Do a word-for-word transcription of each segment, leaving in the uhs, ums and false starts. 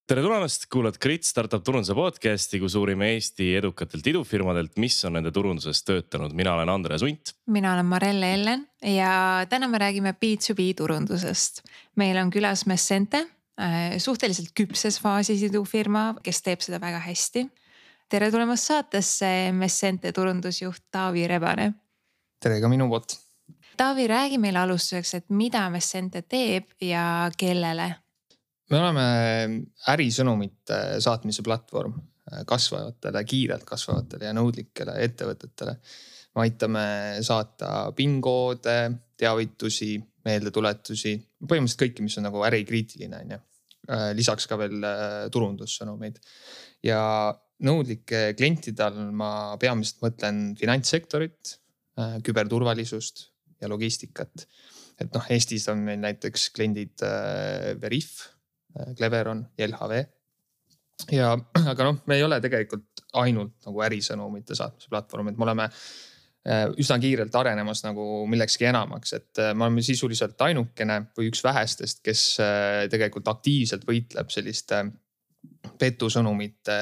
tere tulemast, kuulad Grit Startup turunduse podcasti, kus uurime Eesti edukatelt idufirmadelt, mis on nende turunduses töötanud. Mina olen Andres Unt. Mina olen Marelle Ellen ja täna me räägime B two B turundusest. Meil on külas Messente, suhteliselt küpses faasis idufirma, kes teeb seda väga hästi. Tere tulemast saatesse Messente turundusjuht Taavi Rebane. Tere ka minu poolt. Taavi, räägi meile alustuseks, et mida Messente teeb ja kellele? Me oleme ärisõnumite saatmise platvorm kasvavatele, kiirelt kasvavatele ja nõudlikele ettevõtetele. Me aitame saata PIN-koode, teavitusi, meeldetuletusi, põhimõtteliselt kõiki, mis on nagu ärikriitiline. Lisaks ka veel turundussõnumeid. Ja nõudlike klientide all ma peamiselt mõtlen finantssektorit, küberturvalisust ja logistikat. Et noh, Eestis on meil näiteks kliendid Veriff, Cleveron ja L H V. Ja, aga noh, me ei ole tegelikult ainult nagu ärisõnumite saatmise platvorm, et me oleme üsna kiirelt arenemas nagu millekski enamaks, et me oleme sisuliselt ainukene või üks vähestest, kes tegelikult aktiivselt võitleb selliste petusõnumite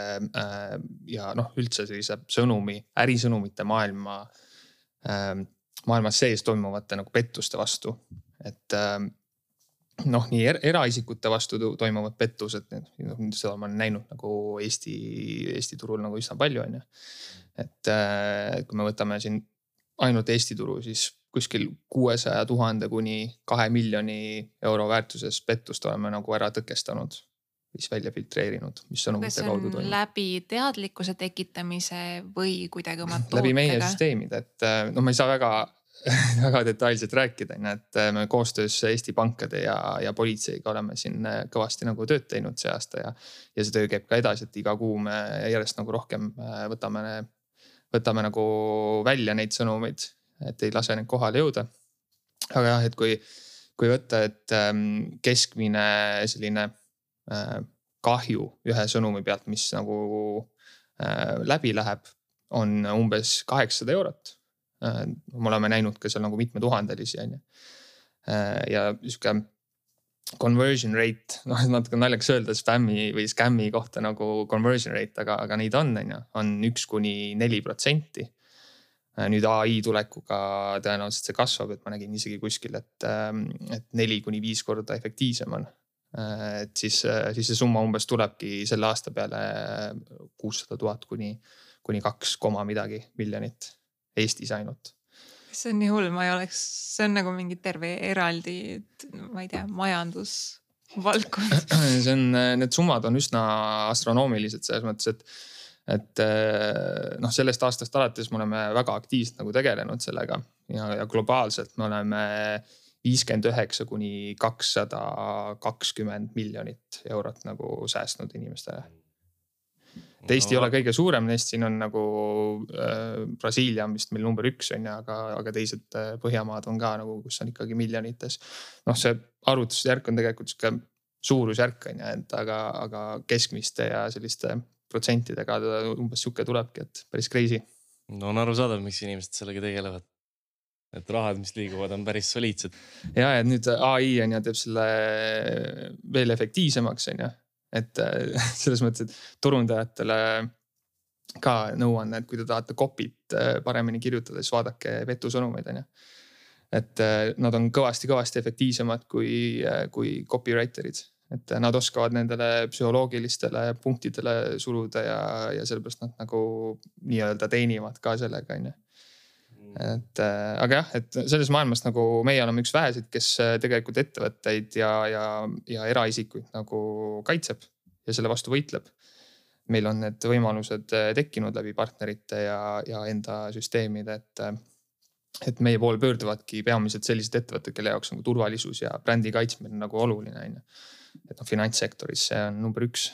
ja noh, üldse sellise sõnumi, ärisõnumite maailma, maailmas sees toimuvate nagu pettuste vastu, et noh, nii er eraisikute vastu toimuvad pettused, seda ma olen näinud nagu Eesti, Eesti turul nagu üsna palju. On ju. Et kui me võtame siin ainult Eesti turu, siis kuskil kuuesaja tuhande kuni kahe miljoni euro väärtuses pettust oleme nagu ära tõkestanud, mis välja filtreerinud, mis sõnumite kaudu toimub. Läbi teadlikkuse tekitamise või kuidagi oma tootega? Läbi meie süsteemid, et no ma ei saa väga väga detailselt rääkida, et me koostöös Eesti pankade ja, ja politseiga oleme siin kõvasti nagu tööd teinud see aasta ja, ja see töö käib ka edasi, et iga kuu me järjest nagu rohkem võtame, võtame nagu välja neid sõnumeid, et ei lase neid kohale jõuda. Aga jah, et kui, kui võtta, et keskmine selline kahju ühe sõnumi pealt, mis nagu läbi läheb, on umbes kaheksasada eurot. Me oleme näinud ka seal nagu mitme tuhandelisi. Ja niisugune conversion rate, noh, natuke naljakas öelda spammi või scammi kohta nagu conversion rate, aga, aga neid on, on üks kuni neli protsenti. Nüüd A I tulekuga tõenäoliselt see kasvab, et ma nägin isegi kuskil, et, et neli kuni viis korda efektiivsem on. Et siis, siis see summa umbes tulebki selle aasta peale kuussada tuhat kuni, kuni kaks koma midagi miljonit. Eestis ainult. See on nii hull, ma ei oleks, see on nagu mingi terve eraldi, ma ei tea, majandusvaldkond. See on, need summad on üsna astronoomilised selles mõttes, et, et noh, sellest aastast alates me oleme väga aktiivselt nagu tegelenud sellega ja, ja globaalselt me oleme viiskümmend üheksa kuni kakssada kakskümmend miljonit eurot nagu säästnud inimestele. Eesti ei ole kõige suurem, neist siin on nagu äh, Brasiilia on vist meil number üks on ja, aga, aga teised äh, Põhjamaad on ka nagu, kus on ikkagi miljonites. Noh, see arvutusjärk on tegelikult suurusjärk on ja, et aga, aga keskmiste ja selliste protsentidega umbes suke tulebki, et päris crazy. No on aru saada, miks inimesed sellega tegelevad. Et rahad, mis liiguvad, on päris soliidsed. Ja, et nüüd A I on ja teeb selle veel efektiivsemaks on ja. Et selles mõttes, et turundajatele ka nõuan, et kui te tahate copy't paremini kirjutada, siis vaadake petusõnumeid. On ja. Et nad on kõvasti, kõvasti efektiivsemad kui, kui copywriterid. Et nad oskavad nendele psühholoogilistele punktidele suruda ja, ja sellepärast nad nagu nii-öelda teenivad ka sellega. On ja. Et, aga jah, et selles maailmas nagu meie oleme üks vähesid, kes tegelikult ettevõtteid ja, ja, ja eraisikuid nagu kaitseb ja selle vastu võitleb. Meil on need võimalused tekkinud läbi partnerite ja, ja enda süsteemid, et, et meie pool pöörduvadki peamiselt sellised ettevõtted, kelle jaoks nagu turvalisus ja brändi kaitsmine nagu oluline. Et no, finantssektoris see on number üks.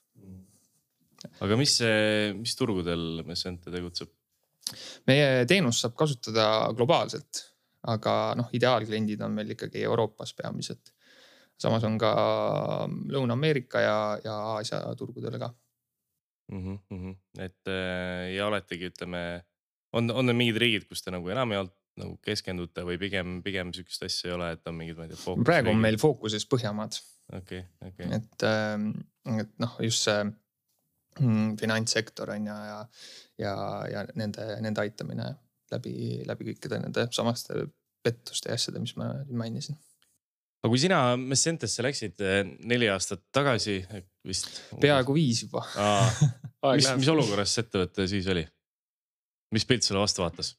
Aga mis, mis turgudel Messente tegutseb? Meie teenus saab kasutada globaalselt, aga noh, ideaalkliendid on meil ikkagi Euroopas peamiselt. Samas on ka Lõuna-Ameerika ja, ja Aasia turgudele ka. Mm -hmm. Et ja oletegi, ütleme, on, on mingid riigid, kus te nagu enam ei olnud nagu keskendute või pigem, pigem sükest asja ei ole, et on mingid, ma ei tea, fookus? Praegu on meil fookuses Põhjamaad. Okay, okay. Et, et noh, just see mm, finantssektor on ja, ja, ja, ja nende, nende aitamine läbi, läbi kõikide nende samaste pettuste ja asjade, mis ma mainisin. aga kui sina Messentesse läksid neli aastat tagasi vist. Peaaegu viis juba. mis, mis olukorras see ettevõte siis oli? Mis pilt sulle vastu vaatas?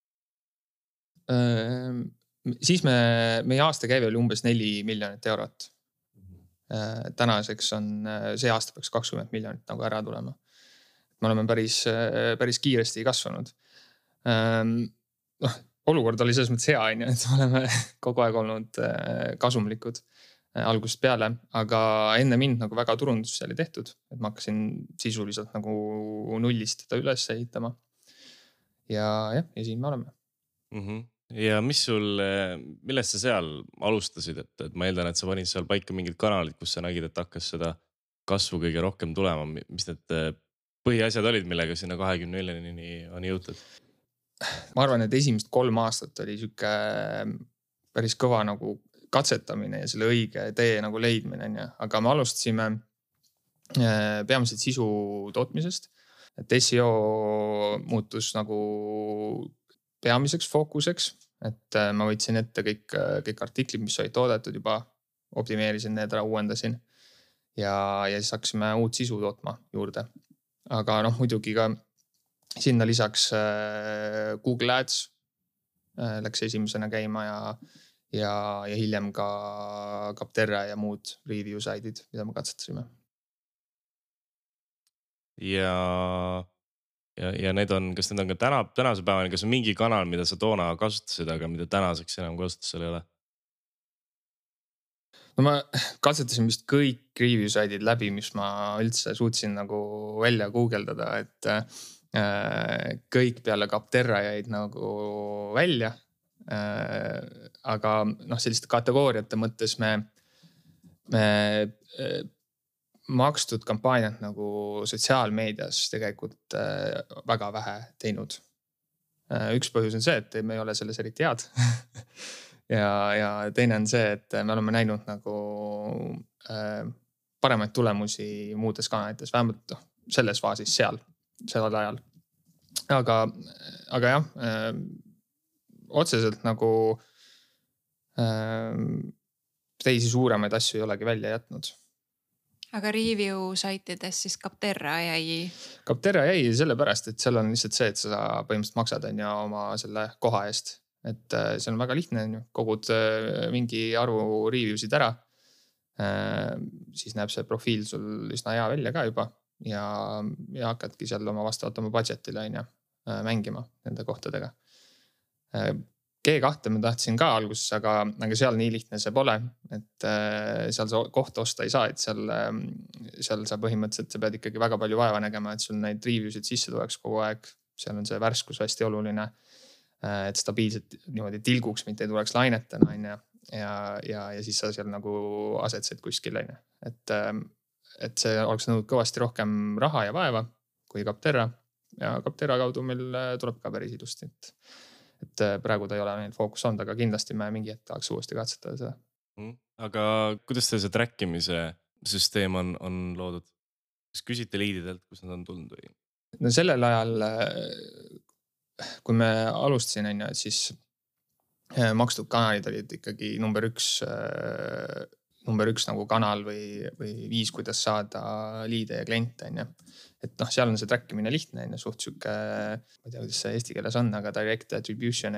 Siis me, meie aastakäive oli umbes neli miljonit eurot. Tänaseks on see aasta peaks kakskümmend miljonit nagu ära tulema. Me oleme päris, päris kiiresti kasvanud. Noh, olukord oli selles mõttes hea, et me oleme kogu aeg olnud kasumlikud algusest peale, aga enne mind nagu väga turundus oli tehtud, et ma hakkasin sisuliselt nagu nullist teda üles ehitama. Ja jah, ja siin me oleme. Mm-hmm. Ja mis sul, millest sa seal alustasid, et, et ma eeldan, et sa panid seal paika mingid kanalid, kus sa nägid, et hakkas seda kasvu kõige rohkem tulema. Mis need põhiasjad olid, millega sinna kahekümne miljonini on jõutud? Ma arvan, et esimest kolm aastat oli siuke päris kõva nagu katsetamine ja selle õige tee nagu leidmine. Aga me alustasime peamiselt sisu tootmisest, et S E O muutus nagu peamiseks fookuseks, et ma võtsin ette kõik, kõik artiklid, mis olid toodetud juba, optimeerisin need ära, uuendasin ja, ja siis hakkasime uut sisu tootma juurde. Aga noh, muidugi ka sinna lisaks Google Ads läks esimesena käima ja, ja, ja hiljem ka Capterra ja muud review saidid, mida me katsetasime. Ja, ja, ja need on, kas need on ka täna, tänase päevani, kas on mingi kanal, mida sa toona kasutasid, aga mida tänaseks enam kasutusel ei ole? No ma katsetasin vist kõik review saidid läbi, mis ma üldse suutsin nagu välja guugeldada, et äh, kõik peale Capterra jäid nagu välja. Äh, aga noh, selliste kategooriate mõttes me, me äh, makstud kampaaniat nagu sotsiaalmeedias tegelikult äh, väga vähe teinud. Äh, üks põhjus on see, et me ei ole selles eriti head. Ja, ja teine on see, et me oleme näinud nagu äh, paremaid tulemusi muudes kanalites, vähemalt noh, selles faasis seal, sellel ajal. Aga, aga jah, äh, otseselt nagu äh, teisi suuremaid asju ei olegi välja jätnud. Aga review saitides siis Capterra jäi? Capterra jäi sellepärast, et seal on lihtsalt see, et sa põhimõtteliselt maksad on ja oma selle koha eest. Et see on väga lihtne, kogud mingi arvu reviewsid ära. Siis näeb see profiil sul üsna hea välja ka juba ja, ja hakkadki seal oma vastavalt oma budgetile on ja, mängima nende kohtadega. G kahte ma tahtsin ka alguses, aga, aga seal nii lihtne see pole, et seal sa kohta osta ei saa, et seal, seal sa põhimõtteliselt sa pead ikkagi väga palju vaeva nägema, et sul neid reviewsid sisse tuleks kogu aeg. Seal on see värskus hästi oluline. Et stabiilselt niimoodi tilguks, mitte ei tuleks lainetena ja, ja, ja, ja siis sa seal nagu asetsed kuskil. Et, et see oleks nõud kõvasti rohkem raha ja vaeva kui Capterra ja Capterra kaudu meil tuleb ka päris ilusti. Et, et praegu ta ei ole meil fookus olnud, aga kindlasti me mingi hetk tahaks uuesti katsetada seda. Aga kuidas see trackimise süsteem on, on loodud? Kas küsite liididelt, kus nad on tulnud või? No sellel ajal kui me alustasin, et siis makstud kanalid olid ikkagi number üks, number üks nagu kanal või, või viis, kuidas saada liide ja kliente. Et noh, seal on see trackimine lihtne, suht süke, ma ei tea, kuidas see eesti keeles on, aga direct attribution.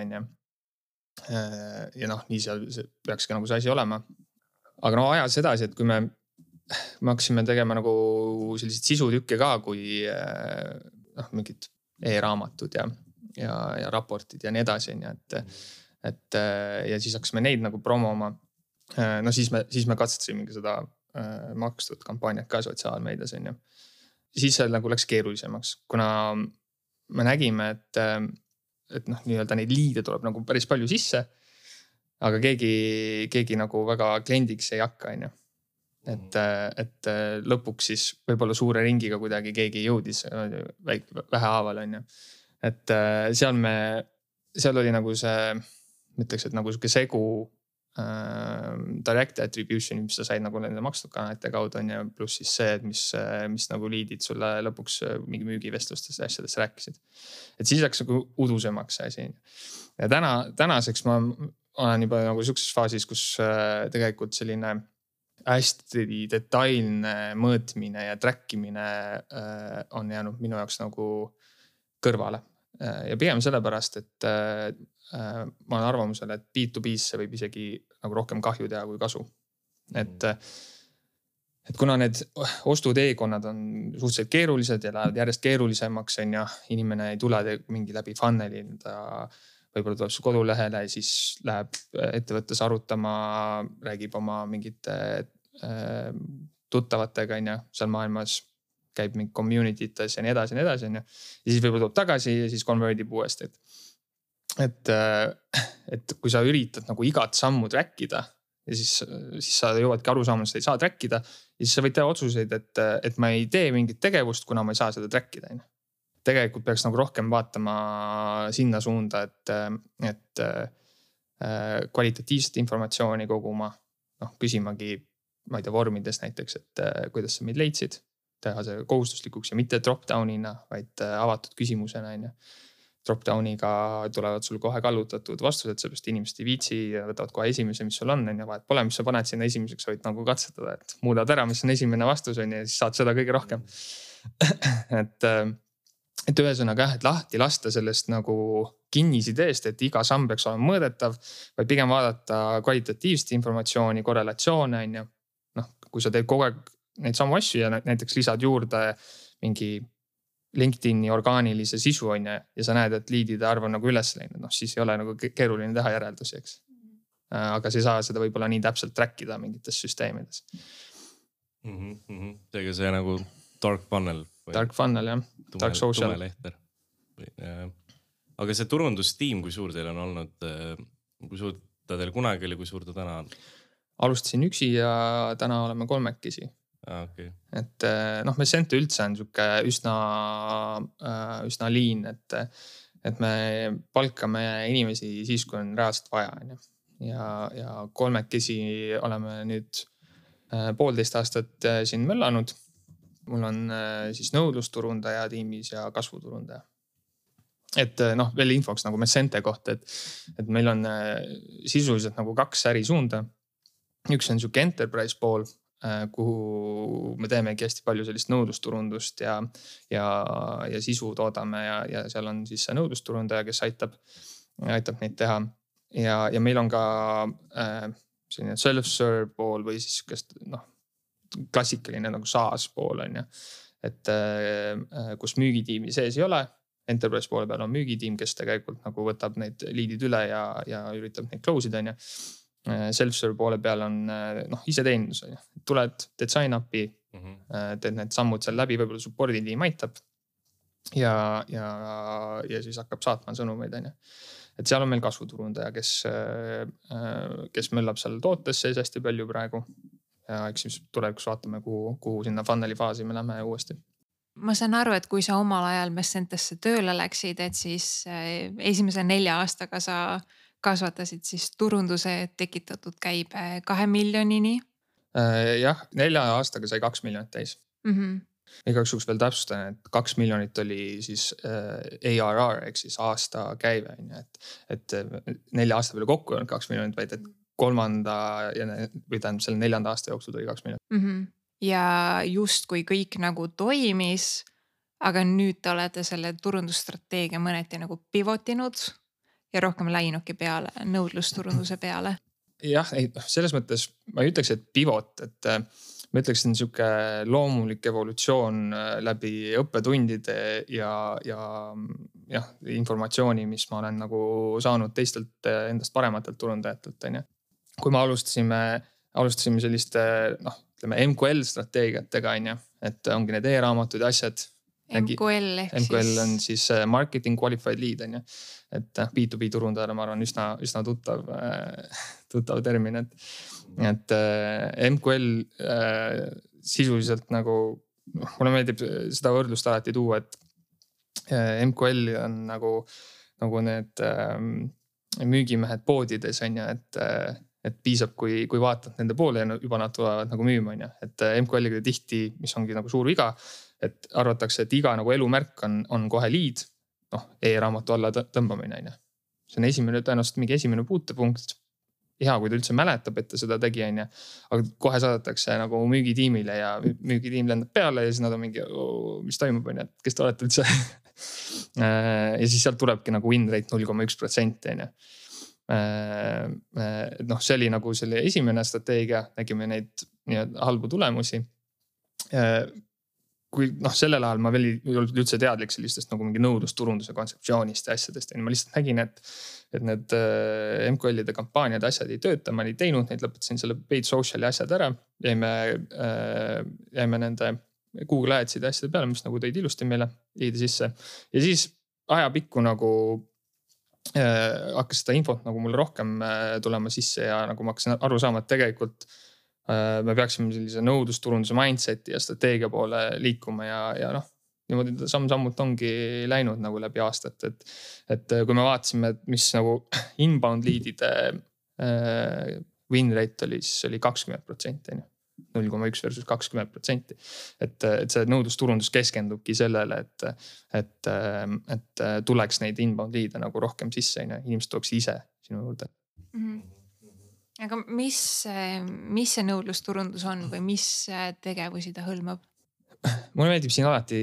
Ja noh, nii seal peakski nagu see asi olema. Aga no ajas edasi, et kui me, me hakkasime tegema nagu sellised sisutükke ka, kui noh, mingid e-raamatud ja ja, ja raportid ja nii edasi. Et, et, ja siis hakkasime neid nagu promoma. No siis me, siis me katsetasime seda makstud kampaaniat ka sotsiaalmeedias. Siis see nagu läks keerulisemaks, kuna me nägime, et, et noh, nii-öelda neid liide tuleb nagu päris palju sisse, aga keegi, keegi nagu väga kliendiks ei hakka. Et, et lõpuks siis võib-olla suure ringiga kuidagi keegi jõudis väike, vähe haaval. Et seal me, seal oli nagu see, mõtleks, et nagu segu direct attribution, mis sa said nagu nende makstud kanalite kaudu on ja pluss siis see, et mis, mis nagu liidid sulle lõpuks mingi müügivestlustest ja asjadest rääkisid. Et siis läks nagu udusemaks see asi. Ja täna, tänaseks ma olen juba nagu siukses faasis, kus tegelikult selline hästi detailne mõõtmine ja trackimine on jäänud minu jaoks nagu kõrvale. Ja pigem sellepärast, et ma olen arvamusel, et B to B'sse võib isegi nagu rohkem kahju teha kui kasu. Et, et kuna need ostuteekonnad on suhteliselt keerulised ja lähevad järjest keerulisemaks, on ja inimene ei tule mingi läbi funneli, ta võib-olla tuleb su kodulehele, siis läheb ettevõttes arutama, räägib oma mingite tuttavatega on ja seal maailmas käib mingi community'tes ja nii edasi ja nii edasi on ja. Ja siis võib-olla tuleb tagasi ja siis convertib uuesti. Et, et, et kui sa üritad nagu igat sammu trackida ja siis, siis sa jõuadki aru saama, et sa ei saa trackida. Ja siis sa võid teha otsuseid, et, et ma ei tee mingit tegevust, kuna ma ei saa seda trackida. Tegelikult peaks nagu rohkem vaatama sinna suunda, et, et kvaliteetiivset informatsiooni koguma, noh, küsimagi, ma ei tea, vormides näiteks, et kuidas sa meid leidsid. Teha see kohustuslikuks ja mitte drop-downina, vaid avatud küsimusena. Drop-downiga tulevad sul kohe kallutatud vastused, seepärast inimesed ei viitsi ja võtavad kohe esimese, mis sul on. Ja vahet pole, mis sa paned sinna esimeseks, võid nagu katsetada, et muudad ära, mis on esimene vastus on ja siis saad seda kõige rohkem. et, et ühesõnaga jah, et lahti lasta sellest nagu kinnisideest, et iga samm peaks olema mõõdetav, vaid pigem vaadata kvalitatiivset informatsiooni, korrelatsioone on ja noh, kui sa teed kogu aeg neid samu asju ja näiteks lisad juurde mingi LinkedIni orgaanilise sisu on ja, ja sa näed, et liidide arv on nagu üles läinud, noh siis ei ole nagu keeruline teha järeldusi, eks. Aga sa ei saa seda võib-olla nii täpselt trackida mingites süsteemides. Mm -hmm. Seega see nagu dark funnel. Dark funnel, jah. Tume, dark social. Tume lehter. Aga see turundustiim, kui suur teil on olnud, kui suur ta teil kunagi oli, kui suur ta täna on? Alustasin üksi ja täna oleme kolmekesi. Ah, okay. Et noh, Mescente üldse on siuke üsna, üsna liin, et, et me palkame inimesi siis, kui on reaalselt vaja. Ja, ja kolmekesi oleme nüüd poolteist aastat siin möllanud. Mul on siis nõudlusturundaja tiimis ja kasvuturundaja. Et noh, veel infoks nagu Mescente kohta, et, et meil on sisuliselt nagu kaks ärisuunda. Üks on siuke enterprise pool, kuhu me teemegi hästi palju sellist nõudlusturundust ja, ja, ja sisu toodame ja, ja seal on siis see nõudlusturundaja, kes aitab, aitab neid teha. Ja, ja meil on ka äh, selline self-serve pool või siis kest, noh, klassikaline nagu SaaS pool on ja. Et äh, kus müügitiimi sees ei ole, enterprise poole peal on müügitiim, kes tegelikult nagu võtab neid liidid üle ja, ja üritab neid close ida on ja. Self-serve poole peal on noh, ise teenindus. Tuled, teed sign-upi, mm -hmm. teed need sammud seal läbi, võib-olla supporti tiim aitab ja, ja, ja siis hakkab saatma sõnumeid. Et seal on meil kasvuturundaja, kes, kes möllab seal tootes sees hästi palju praegu ja eks siis tulevikus vaatame, kuhu, kuhu sinna funneli faasi me lähme uuesti. Ma saan aru, et kui sa omal ajal Mescentesse tööle läksid, et siis esimese nelja aastaga sa kasvatasid siis turunduse tekitatud käibe kahe miljonini? Jah, nelja aastaga sai kaks miljonit täis. Mm -hmm. Igaks juhuks veel täpsustan, et kaks miljonit oli siis A R R ehk siis aasta käive. Et, et nelja aasta peale kokku on kaks miljonit, vaid et kolmanda või tähendab selle neljanda aasta jooksul tuli kaks miljonit. Mm -hmm. Ja just kui kõik nagu toimis, aga nüüd te olete selle turundusstrateegia mõneti nagu pivotinud ja rohkem läinudki peale, nõudlusturunduse peale. Jah, ei, selles mõttes ma ei ütleks, et pivot, et ma ütleks, et on siuke loomulik evolutsioon läbi õppetundide ja, ja jah, informatsiooni, mis ma olen nagu saanud teistelt endast parematelt turundajatelt. Kui me alustasime, alustasime selliste, noh, ütleme M Q L strateegiatega, et ongi need e-raamatud ja asjad. M Q L ehk M Q L on siis marketing qualified lead, on ju. Et B to B turundajale ma arvan üsna, üsna tuttav, tuttav termin, et, et M Q L äh, sisuliselt nagu, mulle meeldib seda võrdlust alati tuua, et M Q L on nagu, nagu need äh, müügimehed poodides, on ju, et, et piisab, kui, kui vaatad nende poole ja juba nad tulevad nagu müüma, on ju. Et M Q L-iga tihti, mis ongi nagu suur viga, et arvatakse, et iga nagu elumärk on, on kohe liid, noh, e-raamatu alla tõmbamine, on ju. See on esimene, tõenäoliselt mingi esimene puutepunkt. Hea, kui ta üldse mäletab, et ta seda tegi, on ju. Aga kohe saadetakse nagu müügitiimile ja müügitiim lendab peale ja siis nad on mingi, mis toimub, on ju, et kes te olete üldse. Ja siis sealt tulebki nagu win rate null koma üks protsenti, on ju. Noh, see oli nagu selle esimene strateegia, nägime neid nii-öelda halbu tulemusi. Kui noh, sellel ajal ma veel ei olnud üldse teadlik sellistest nagu mingi nõudlusturunduse kontseptsioonist ja asjadest. Ma lihtsalt nägin, et, et need M Q L-ide kampaaniad asjad ei tööta, ma ei teinud neid, lõpetasin selle paid social'i asjad ära. Jäime, jäime nende Google Ads'ide asjade peale, mis nagu tõid ilusti meile liidi sisse. Ja siis ajapikku nagu äh, hakkas seda infot nagu mulle rohkem tulema sisse ja nagu ma hakkasin aru saama, et tegelikult me peaksime sellise nõudlusturunduse mindseti ja strateegia poole liikuma ja, ja noh, niimoodi samm-sammult ongi läinud nagu läbi aastat, et, et kui me vaatasime, mis nagu inbound liidide äh, win rate oli, siis oli kakskümmend protsenti, null koma üks versus kakskümmend protsenti. Et, et see nõudlusturundus keskendubki sellele, et, et, et tuleks neid inbound liide nagu rohkem sisse, inimesed tuleks ise sinu juurde. Mm-hmm. Aga mis, mis see nõudlusturundus on või mis tegevusi ta hõlmab? Mulle meeldib siin alati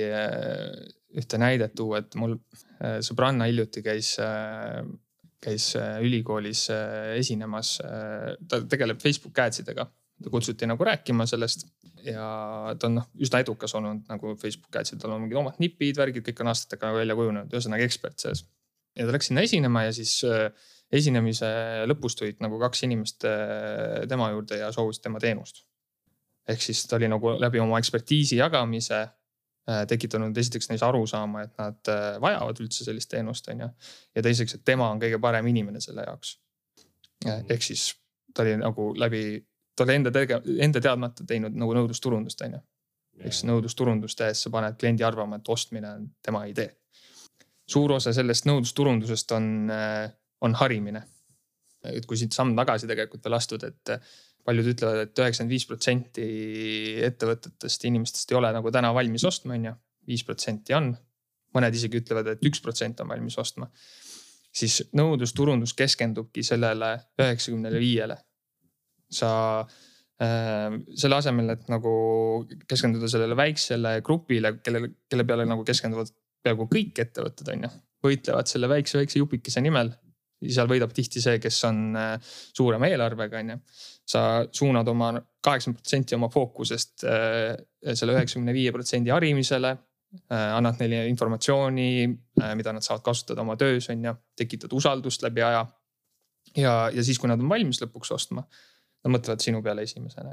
ühte näidet tuua, et mul sõbranna hiljuti käis, käis ülikoolis esinemas. Ta tegeleb Facebook Adsidega. Ta kutsuti nagu rääkima sellest ja ta on noh, üsna edukas olnud nagu Facebook Adsid. Tal on mingid omad nipid, värgid, kõik on aastatega välja kujunenud, ühesõnaga ekspert sees. Ja ta läks sinna esinema ja siis esinemise lõpus tulid nagu kaks inimest tema juurde ja soovisid tema teenust. Ehk siis ta oli nagu läbi oma ekspertiisi jagamise tekitanud esiteks neis aru saama, et nad vajavad üldse sellist teenust. Ja, ja teiseks, et tema on kõige parem inimene selle jaoks. Ehk siis ta oli nagu läbi, ta oli enda, tege, enda teadmata teinud nagu nõudlusturundust. Ehk siis nõudlusturundust ees sa paned kliendi arvama, et ostmine on tema idee. Suur osa sellest nõudlusturundusest on on harimine. Et kui siit samm tagasi tegelikult veel astud, et paljud ütlevad, et üheksakümmend viis protsenti ettevõtetest inimestest ei ole nagu täna valmis ostma, on ju. viis protsenti on. Mõned isegi ütlevad, et üks protsent on valmis ostma. Siis nõudlusturundus keskendubki sellele üheksakümne viiele. Sa äh, selle asemel, et nagu keskenduda sellele väiksele grupile, kelle, kelle peale nagu keskenduvad peaaegu kõik ettevõtted, on ju. Võitlevad selle väikse, väikse jupikese nimel. Seal võidab tihti see, kes on suurema eelarvega. Sa suunad oma kaheksakümmend protsenti oma fookusest selle üheksakümne viie protsendi harimisele, annad neile informatsiooni, mida nad saavad kasutada oma töös, on ja tekitad usaldust läbi aja. Ja, ja siis, kui nad on valmis lõpuks ostma, nad mõtlevad sinu peale esimesena.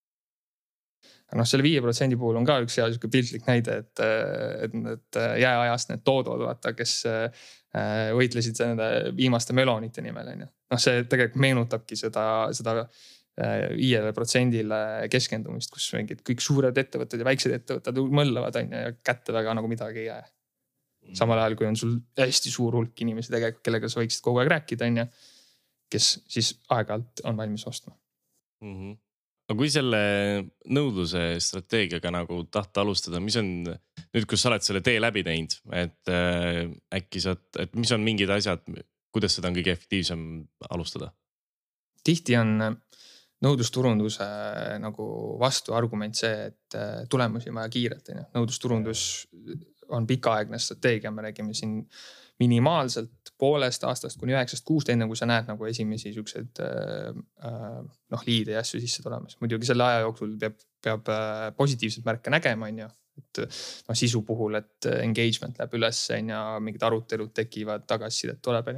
No, selle viie protsendi puhul on ka üks hea piltlik näide, et, et, et jääajast need toodod, vaata, kes võitlesid nende viimaste melonite nimel. No, see tegelikult meenutabki seda, seda viiele protsendile keskendumist, kus mingid kõik suured ettevõtted ja väiksed ettevõtted mõllavad on, ja kätte väga nagu midagi ei jää. Samal ajal, kui on sul hästi suur hulk inimesi tegelikult, kellega sa võiksid kogu aeg rääkida, on, kes siis aeg-ajalt on valmis ostma. Mm-hmm. No kui selle nõudluse strateegiaga nagu tahta alustada, mis on nüüd, kus sa oled selle tee läbi teinud, et äh, äkki saad, et mis on mingid asjad, kuidas seda on kõige efektiivsem alustada? Tihti on nõudlusturunduse nagu vastu argument see, et tulemusi vaja kiirelt. Nõudlusturundus on pikaaegne strateegia, me räägime siin minimaalselt poolest aastast kuni üheksast kuust, enne kui sa näed nagu esimesi siukseid noh, liide ja asju sisse tulemas. Muidugi selle aja jooksul peab, peab positiivselt märke nägema, on ju. Et no, sisu puhul, et engagement läheb üles ja mingid arutelud tekivad, tagasisidet tuleb.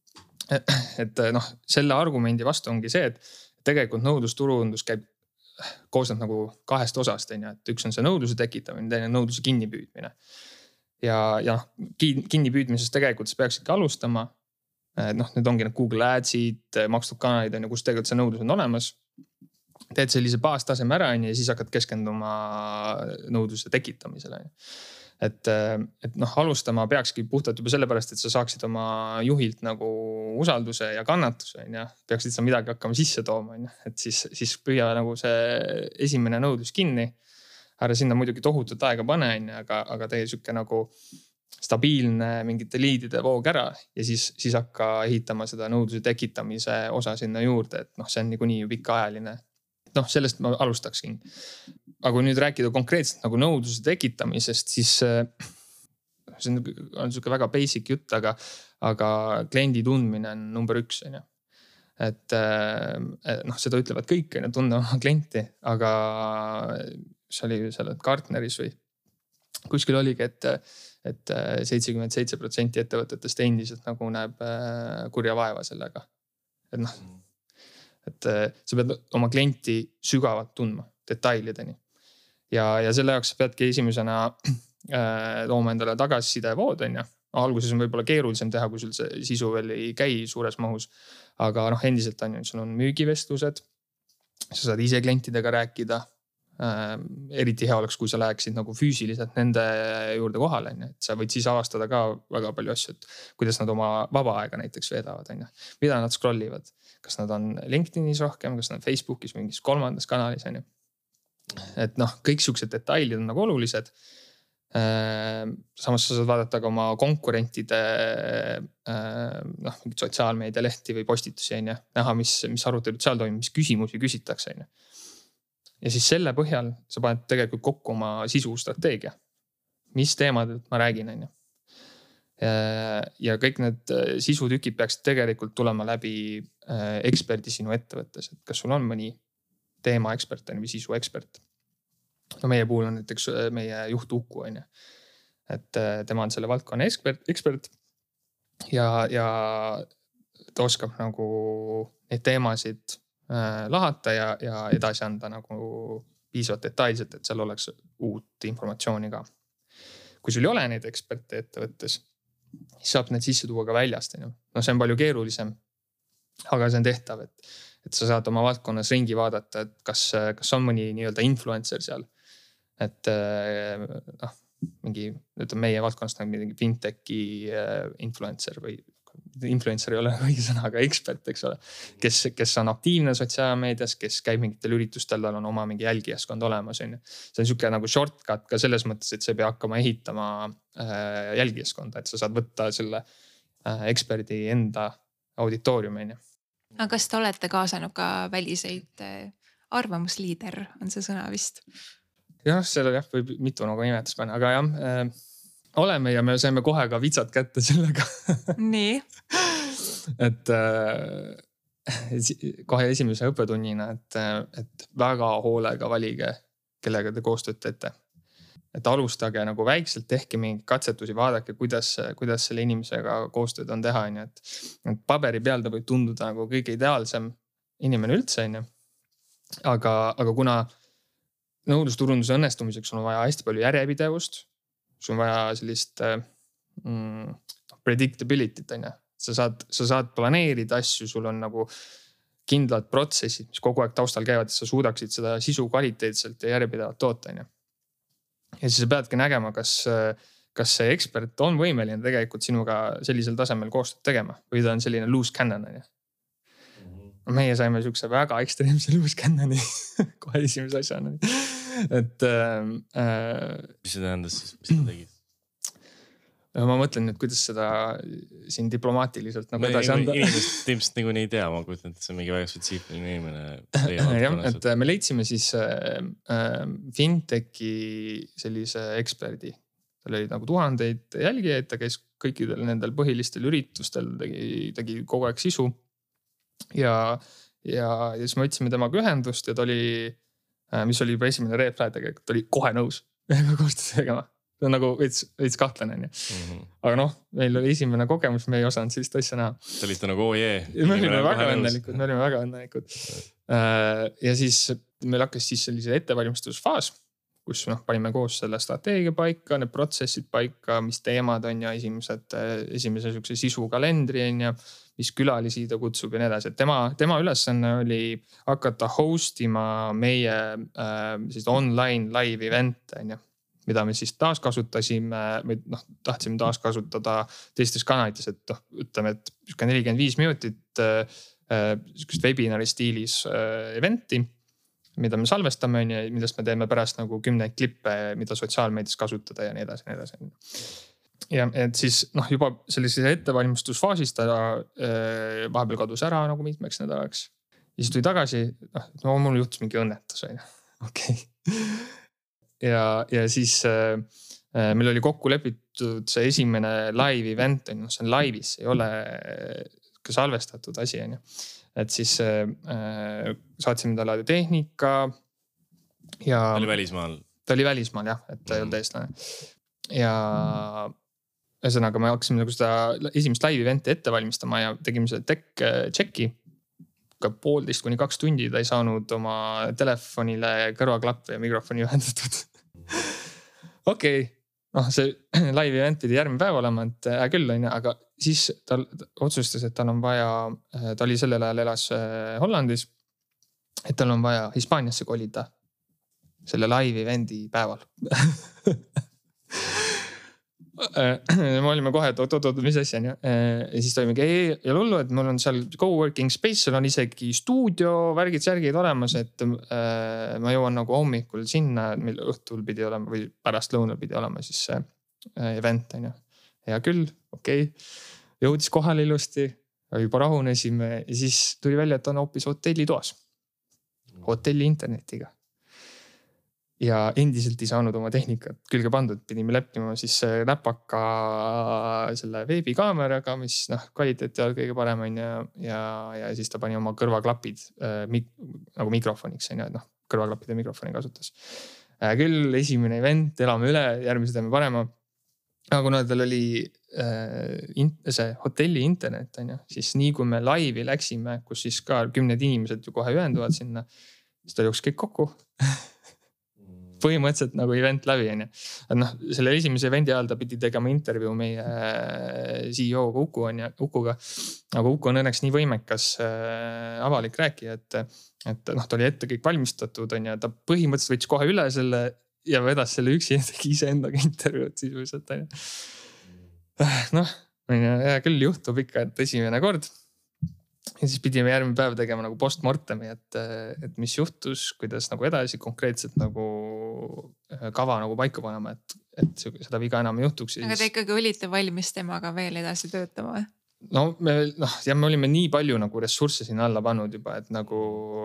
Et noh, selle argumendi vastu ongi see, et tegelikult nõudlusturundus käib koosneb nagu kahest osast, et üks on see nõudluse tekitamine, teine nõudluse kinnipüüdmine. Ja, ja kinnipüüdmises tegelikult sa peaksidki alustama. Noh, need ongi need Google Adsid, makstud kanalid, kus tegelikult see nõudlus on olemas. Teed sellise baastaseme ära ja siis hakkad keskenduma nõudluse tekitamisele. et, et noh, alustama peakski puhtalt juba sellepärast, et sa saaksid oma juhilt nagu usalduse ja kannatuse, on ju. Peaksid sa midagi hakkama sisse tooma, on ju. Et siis, siis püüa nagu see esimene nõudlus kinni. Ära sinna muidugi tohutut aega pane, on ju, aga, aga tee siuke nagu stabiilne mingite liidide voog ära ja siis, siis hakka ehitama seda nõudluse tekitamise osa sinna juurde, et noh, see on niikuinii pikaajaline. Noh, sellest ma alustaksin. Aga kui nüüd rääkida konkreetselt nagu nõudluse tekitamisest, siis see on, on siuke väga basic jutt, aga, aga kliendi tundmine on number üks, on ju. Et noh, seda ütlevad kõik, on ju, tunda oma klienti, aga see oli seal Gartneris või kuskil oligi, et et seitsekümmend seitse protsenti ettevõtetest endiselt nagu näeb kurja vaeva sellega. Et noh, et sa pead oma klienti sügavalt tundma detailideni. Ja, ja selle jaoks sa peadki esimesena tooma endale tagasisidevood, on ju. Alguses on võib-olla keerulisem teha, kui sul see sisu veel ei käi suures mahus. Aga noh, endiselt on ju, sul on müügivestlused. Sa saad ise klientidega rääkida. Äh, eriti hea oleks, kui sa läheksid nagu füüsiliselt nende juurde kohale, on ju. Et sa võid siis avastada ka väga palju asju, et kuidas nad oma vaba aega näiteks veedavad, on ju. Mida nad scrollivad, kas nad on LinkedInis rohkem, kas nad Facebookis mingis kolmandas kanalis, on ju. Et noh, kõik siuksed detailid on nagu olulised. Äh, samas sa saad vaadata ka oma konkurentide äh, noh, mingit sotsiaalmeedia lehti või postitusi, on ju. Näha, mis, mis arutelud seal toimub, mis küsimusi küsitakse, on ju. Ja siis selle põhjal sa paned tegelikult kokku oma sisustrateegia. Mis teemadelt ma räägin, on ju. Ja kõik need sisutükid peaks tegelikult tulema läbi eksperdi sinu ettevõttes. Et kas sul on mõni teema ekspert või sisu ekspert? No meie puhul on näiteks meie juht Uku, on ju. Et tema on selle valdkonna ekspert, ekspert ja, ja ta oskab nagu neid teemasid lahata ja, ja edasi anda nagu piisavalt detailselt, et seal oleks uut informatsiooni ka. Kui sul ei ole neid eksperte ettevõttes, siis saab need sisse tuua ka väljast. No see on palju keerulisem, aga see on tehtav, et, et sa saad oma valdkonnas ringi vaadata, et kas, kas on mõni nii-öelda influencer seal. Et noh, mingi, ütleme meie valdkonnast nagu mingi fintechi influencer või influencer ei ole õige sõna, aga ekspert, eks ole, kes, kes on aktiivne sotsiaalmeedias, kes käib mingitel üritustel, tal on oma mingi jälgijaskond olemas. On. See on siuke nagu shortcut ka selles mõttes, et see pea hakkama ehitama äh, jälgijaskonda, et sa saad võtta selle äh, eksperdi enda auditooriumi. Aga kas te olete kaasanud ka väliseid äh, arvamusliider, on see sõna vist? Jah, selle jah, võib mitu nagu nimetus panna, aga jah, äh, oleme ja me saime kohe ka vitsad kätte sellega. Nii. et äh, kohe esimese õppetunnina, et, et väga hoolega valige, kellega te koostööd teete. Et alustage nagu väikselt, tehke mingi katsetusi, vaadake, kuidas, kuidas selle inimesega koostööd on teha. Et, et paberi peal ta võib tunduda nagu kõige ideaalsem inimene üldse. Aga, aga kuna nõudlusturunduse õnnestumiseks on vaja hästi palju järjepidevust, sul on vaja sellist mm, predictability't, on ju. Sa saad, sa saad planeerida asju, sul on nagu kindlad protsessid, mis kogu aeg taustal käivad, et sa suudaksid seda sisu kvaliteetselt ja järjepidevalt toota, on ju. Ja siis sa peadki nägema, kas, kas see ekspert on võimeline tegelikult sinuga sellisel tasemel koostööd tegema või ta on selline loose cannon, on ju. Meie saime siukse väga ekstreemse loose cannoni kohe esimese asjana. Et äh, mis see tähendas siis, mis ta tegid? Ma mõtlen nüüd, kuidas seda siin diplomaatiliselt nagu edasi anda. Inimesed ilmselt nagu ei tea, ma kujutan, et see on mingi väga spetsiifiline inimene. jah, et me leidsime siis äh, fintechi sellise eksperdi. Tal oli nagu tuhandeid jälgijaid, ta käis kõikidel nendel põhilistel üritustel, tegi, tegi kogu aeg sisu. Ja, ja, ja siis me võtsime temaga ühendust ja ta oli, mis oli juba esimene red flag tegelikult, ta oli kohe nõus koostööd tegema. See on nagu veits, veits kahtlane. Mm-hmm. Aga noh, meil oli esimene kogemus, me ei osanud sellist asja näha. Te olite nagu oo jee. Me olime väga õnnelikud, me olime väga õnnelikud. Ja siis meil hakkas siis sellise ettevalmistusfaas, kus noh, panime koos selle strateegia paika, need protsessid paika, mis teemad on ja esimesed, esimese siukse sisu kalendri on ja mis külalisi ta kutsub ja nii edasi. Et tema, tema ülesanne oli hakata hostima meie äh, siis online live event on ja. mida me siis taaskasutasime või noh, tahtsime taaskasutada teistes kanalites, et noh, ütleme, et nelikümmend viis minutit sihukest webinari stiilis eventi, mida me salvestame, millest me teeme pärast nagu kümneid klippe, mida sotsiaalmeedias kasutada ja nii edasi, nii edasi. Ja et siis noh, juba sellises ettevalmistusfaasis ta vahepeal kadus ära nagu mitmeks nädalaks. Ja siis tuli tagasi, noh, no mul juhtus mingi õnnetus, on ju. Okei. Ja, ja siis äh, meil oli kokku lepitud see esimene live event, on ju, see on laivis, ei ole ka salvestatud asi, on ju. Et siis äh, saatsime talle tehnika ja... Ta oli välismaal. Ta oli välismaal jah, et ta ei olnud eestlane. Ja ühesõnaga me hakkasime nagu seda esimest live eventi ette valmistama ja tegime selle tech checki. Ka poolteist kuni kaks tundi ta ei saanud oma telefonile kõrvaklappe ja mikrofoni ühendatud. Okei, okay. noh see live event pidi järgmine päev olema, et hea küll on, aga siis ta otsustas, et tal on vaja, ta oli sellel ajal elas Hollandis, et tal on vaja Hispaaniasse kolida selle live eventi päeval. Me olime kohe, et oot-oot-oot, mis asja on ja. Ja siis toimegi, ei, ei lullu, et mul on seal coworking space, seal on isegi stuudio, värgid, särgid olemas, et äh, ma jõuan nagu hommikul sinna, mil õhtul pidi olema või pärast lõunal pidi olema siis see äh, event on ju. Hea küll, okei. Okay. Jõudis kohale ilusti, juba rahunesime ja siis tuli välja, et on hoopis hotelli toas. Hotelli internetiga. Ja endiselt ei saanud oma tehnikat külge pandud, pidime leppima siis läpaka selle veebikaameraga, mis noh, kvaliteeti all kõige parem on ja, ja, ja siis ta pani oma kõrvaklapid äh, mik, nagu mikrofoniks, on ja, noh, kõrvaklapid ja mikrofoni kasutas. Äh, küll esimene event, elame üle, järgmise teeme parema. Aga kuna tal oli äh, in, see hotelli internet, on ja, siis nii kui me laivi läksime, kus siis ka kümned inimesed ju kohe ühenduvad sinna, siis ta jooks kõik kokku. Põhimõtteliselt nagu event läbi, on ja. Et noh, selle esimese eventi ajal ta pidi tegema intervjuu meie C E O-ga Uku on ja Ukuga. Aga Uku on õnneks nii võimekas äh, avalik rääkija, et, et noh, ta oli ette kõik valmistatud on ja ta põhimõtteliselt võttis kohe üle selle ja vedas selle üksi ja tegi ise endaga intervjuud sisuliselt on ja. Noh, on ja, ja küll juhtub ikka, et esimene kord. Ja siis pidime järgmine päev tegema nagu postmortemi, et, et mis juhtus, kuidas nagu edasi konkreetselt nagu kava nagu paika panema, et, et seda viga enam ei juhtuks. Aga te ikkagi olite valmis temaga veel edasi töötama? No me, noh, ja me olime nii palju nagu ressursse sinna alla pannud juba, et nagu,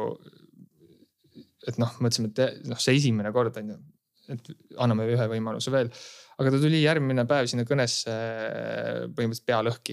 et noh, mõtlesime, et noh, see esimene kord on ju, et anname ühe võimaluse veel. Aga ta tuli järgmine päev sinna kõnesse põhimõtteliselt pea lõhki.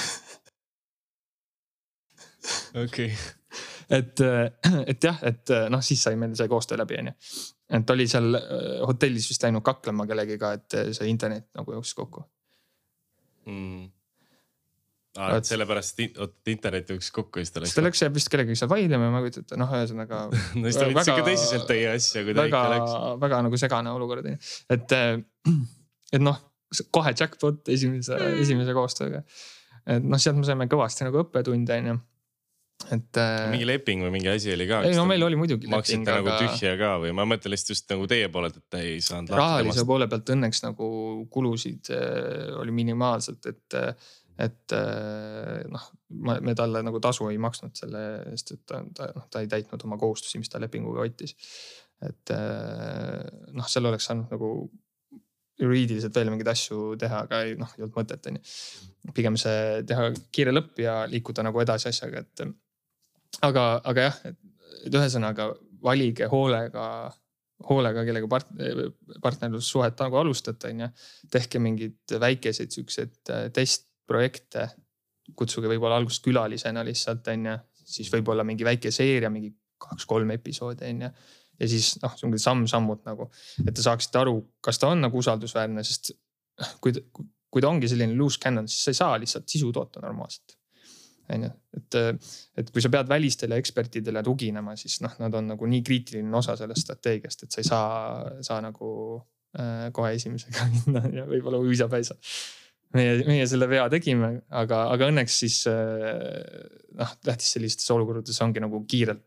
Okei. Okay. Et, et jah, et noh, siis sai meil see koostöö läbi, on ju. Et oli seal hotellis vist läinud kaklema kellegiga, et see internet nagu jooksis kokku. Mm. Ah, et sellepärast internet jooksis kokku. Siis ta läks, ta läks vist kellegagi seal vaidlema, ma kujutan, noh, ühesõnaga. No siis ta võitis ikka tõsiselt teie asja, kui ta väga, ikka läks. Väga nagu segane olukord. Et, et noh, kohe jackpot esimese, esimese koostööga. Et noh, sealt me saime kõvasti nagu õppetunde, on ju. Et, mingi leping või mingi asi oli ka? Ei, no meil oli muidugi leping. Maksite aga... nagu tühja ka või ma mõtlen lihtsalt just nagu teie poolelt, et ei saanud rahalise poole pealt õnneks nagu kulusid oli minimaalselt, et, et noh, me talle nagu tasu ei maksnud selle eest, et ta, ta, ta ei täitnud oma kohustusi, mis ta lepinguga võttis. Et noh, seal oleks saanud nagu juriidiliselt veel mingid asju teha, aga ei, noh, ei olnud mõtet. Pigem see teha kiire lõpp ja liikuda nagu edasi asjaga, et Aga, aga jah, et ühesõnaga valige hoolega, hoolega kellega part, partnerlussuhet nagu alustada, on ja. Tehke mingid väikeseid sükseid testprojekte, kutsuge võib-olla algusest külalisena lihtsalt, on ja. Siis võib-olla mingi väike seeria, mingi kaks-kolm episoodi, on ja. Ja siis noh, see on samm-sammud nagu, et te saaksite aru, kas ta on nagu usaldusväärne, sest kui, kui ta ongi selline loose cannon, siis sa ei saa lihtsalt sisu toota normaalselt. Et, et kui sa pead välistele ekspertidele tuginema, siis noh, nad on nagu nii kriitiline osa sellest strateegiast, et sa ei saa, saa nagu äh, kohe esimesega minna ja võib-olla uisapäisa. Meie, meie selle vea tegime, aga, aga õnneks siis äh, noh, tähtis sellistes olukordades ongi nagu kiirelt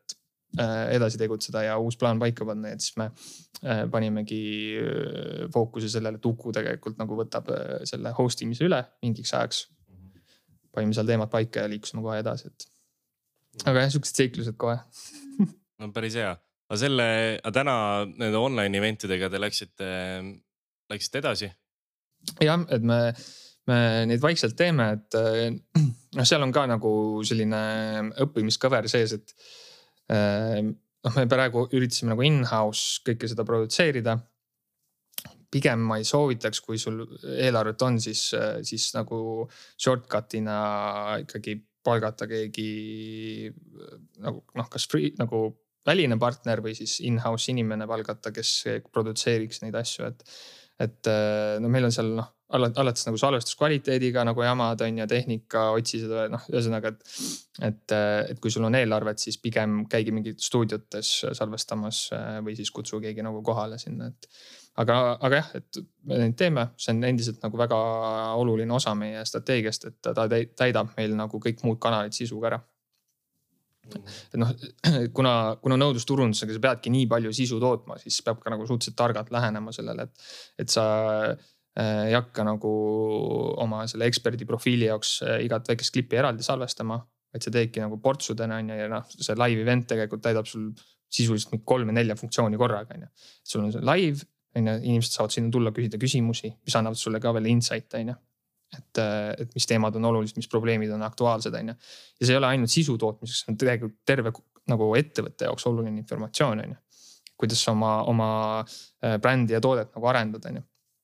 edasi tegutseda ja uus plaan paika panna, et siis me panimegi fookuse sellele, et Uku tegelikult nagu võtab selle host imise üle mingiks ajaks. Panime seal teemad paika ja liikusime kohe edasi, et aga jah, siuksed seiklused kohe. No päris hea. Aga selle, aga täna nende online eventidega te läksite, läksite edasi? Jah, et me, me neid vaikselt teeme, et no seal on ka nagu selline õppimiskõver sees, et noh, me praegu üritasime nagu in-house kõike seda produtseerida. Pigem ma ei soovitaks, kui sul eelarvet on, siis, siis nagu shortcutina ikkagi palgata keegi nagu noh, kas free, nagu väline partner või siis in-house inimene palgata, kes produtseeriks neid asju, et, et no meil on seal noh, alates nagu salvestuskvaliteediga nagu jamad on ja tehnika, otsi seda noh, ühesõnaga, et, et, et kui sul on eelarvet, siis pigem käigi mingid stuudiotes salvestamas või siis kutsu keegi nagu kohale sinna, et aga, aga jah, et me neid teeme, see on endiselt nagu väga oluline osa meie strateegiast, et ta täidab meil nagu kõik muud kanalid sisuga ära. Et noh, kuna, kuna nõudlusturundusega sa peadki nii palju sisu tootma, siis peab ka nagu suhteliselt targalt lähenema sellele, et, et sa ei hakka nagu oma selle eksperdi profiili jaoks igat väikest klippi eraldi salvestama, et see teedki nagu portsudena on ja noh, see live event tegelikult täidab sul sisuliselt kolme-nelja funktsiooni korraga. Sul on see live, inimesed saavad sinna tulla küsida küsimusi, mis annavad sulle ka veel insight, et, et mis teemad on olulised, mis probleemid on aktuaalsed. Ja see ei ole ainult sisu tootmiseks, see on tegelikult terve nagu ettevõtte jaoks oluline informatsioon, kuidas oma, oma brändi ja toodet nagu arendada.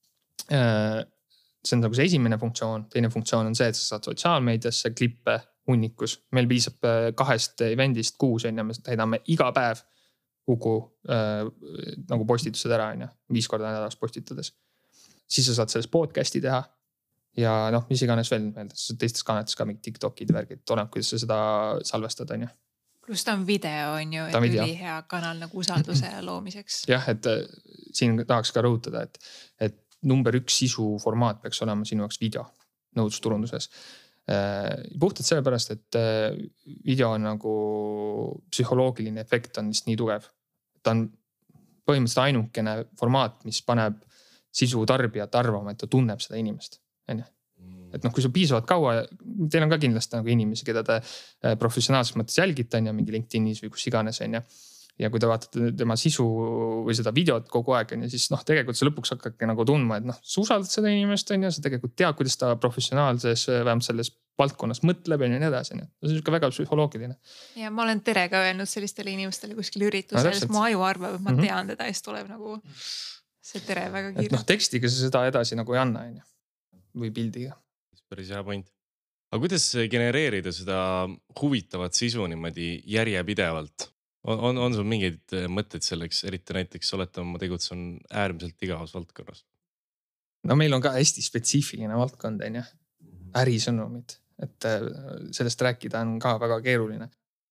See on nagu see esimene funktsioon, teine funktsioon on see, et sa saad sotsiaalmeediasse klippe hunnikus. Meil piisab kahest eventist kuus, ja me täidame iga päev Uku äh, nagu postitused ära, ja viis korda nädalas postitades. Siis sa saad sellest podcasti teha ja noh, mis iganes veel meelde, teistes kanalites ka mingi TikTokid värgid, oleneb, kuidas sa seda salvestad, on ju. Plus ta on video, on ju, et üli hea kanal nagu usalduse loomiseks. Jah, et siin tahaks ka rõhutada, et, et number üks sisu formaat peaks olema sinu jaoks video nõudlusturunduses. Puhtalt sellepärast, et video on nagu psühholoogiline efekt on vist nii tugev. Ta on põhimõtteliselt ainukene formaat, mis paneb sisu tarbijat arvama, et ta tunneb seda inimest. Et noh, kui sa piisavalt kaua, teil on ka kindlasti nagu inimesi, keda te professionaalses mõttes jälgite on ja mingi LinkedInis või kus iganes on ja. Ja kui te vaatate tema sisu või seda videot kogu aeg on ja siis noh, tegelikult sa lõpuks hakkadki nagu tundma, et noh, sa usaldad seda inimest on ja sa tegelikult tead, kuidas ta professionaalses, vähemalt selles valdkonnas mõtleb ja nii edasi. See on siuke väga psühholoogiline. Ja ma olen tere ka öelnud sellistele inimestele kuskil üritusel, sest mu aju arvab, et ma mm-hmm. tean teda ja siis tuleb nagu see tere väga kiirelt. Noh, tekstiga sa seda edasi nagu ei anna on, või pildiga. Päris hea point. Aga kuidas genereerida seda huvitavat sisu niimoodi järjepidevalt? On, on, on sul mingeid mõtteid selleks, eriti näiteks olete oma tegutsen äärmiselt igavas valdkonnas? No meil on ka hästi spetsiifiline valdkond, on ju. Ärisõnumid, et sellest rääkida on ka väga keeruline.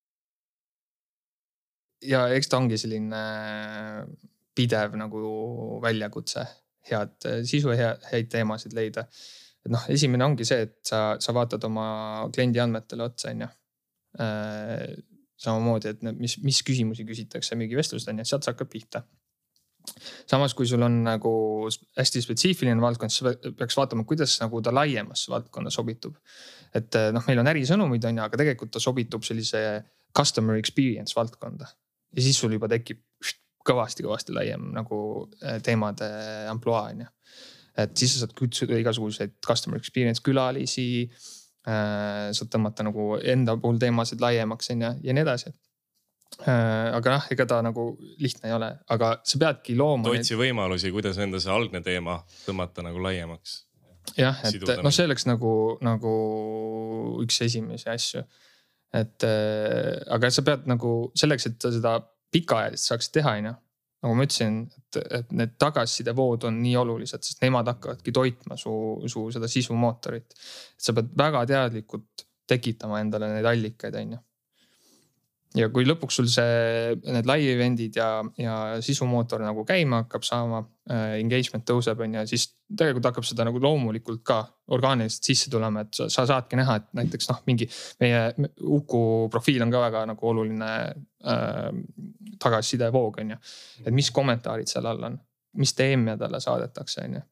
Ja eks ta ongi selline pidev nagu väljakutse, head sisu ja häid teemasid leida. Et noh, esimene ongi see, et sa, sa vaatad oma kliendi andmetele otsa, on ju. Samamoodi, et mis, mis küsimusi küsitakse müügivestlused on ja sealt sa hakkad pihta. Samas, kui sul on nagu hästi spetsiifiline valdkond, siis peaks vaatama, kuidas nagu ta laiemasse valdkonna sobitub. Et noh, meil on ärisõnumid on ja, aga tegelikult ta sobitub sellise customer experience valdkonda. Ja siis sul juba tekib kõvasti, kõvasti laiem nagu teemade amploa on ja. Et siis sa saad kutsuda igasuguseid customer experience külalisi, saad tõmmata nagu enda puhul teemasid laiemaks ja, ja nii edasi. Aga noh, ega ta nagu lihtne ei ole, aga sa peadki looma. Otsi need... võimalusi, kuidas enda see algne teema tõmmata nagu laiemaks. Jah, et noh, see oleks nagu, nagu üks esimesi asju. Et, aga sa pead nagu selleks, et seda pikaajalist saaks teha, ja nagu ma ütlesin, et, et need tagasisidevood on nii olulised, sest nemad hakkavadki toitma su, su seda sisumootorit. Et sa pead väga teadlikult tekitama endale neid allikaid, on ju. ja kui lõpuks sul see, need live event'id ja, ja sisumootor nagu käima hakkab saama, engagement tõuseb on ja siis tegelikult hakkab seda nagu loomulikult ka orgaaniliselt sisse tulema, et sa, sa saadki näha, et näiteks noh, mingi meie Uku profiil on ka väga nagu oluline äh, tagasisidevoog on ju. Et mis kommentaarid seal all on, mis teeme talle saadetakse on ju.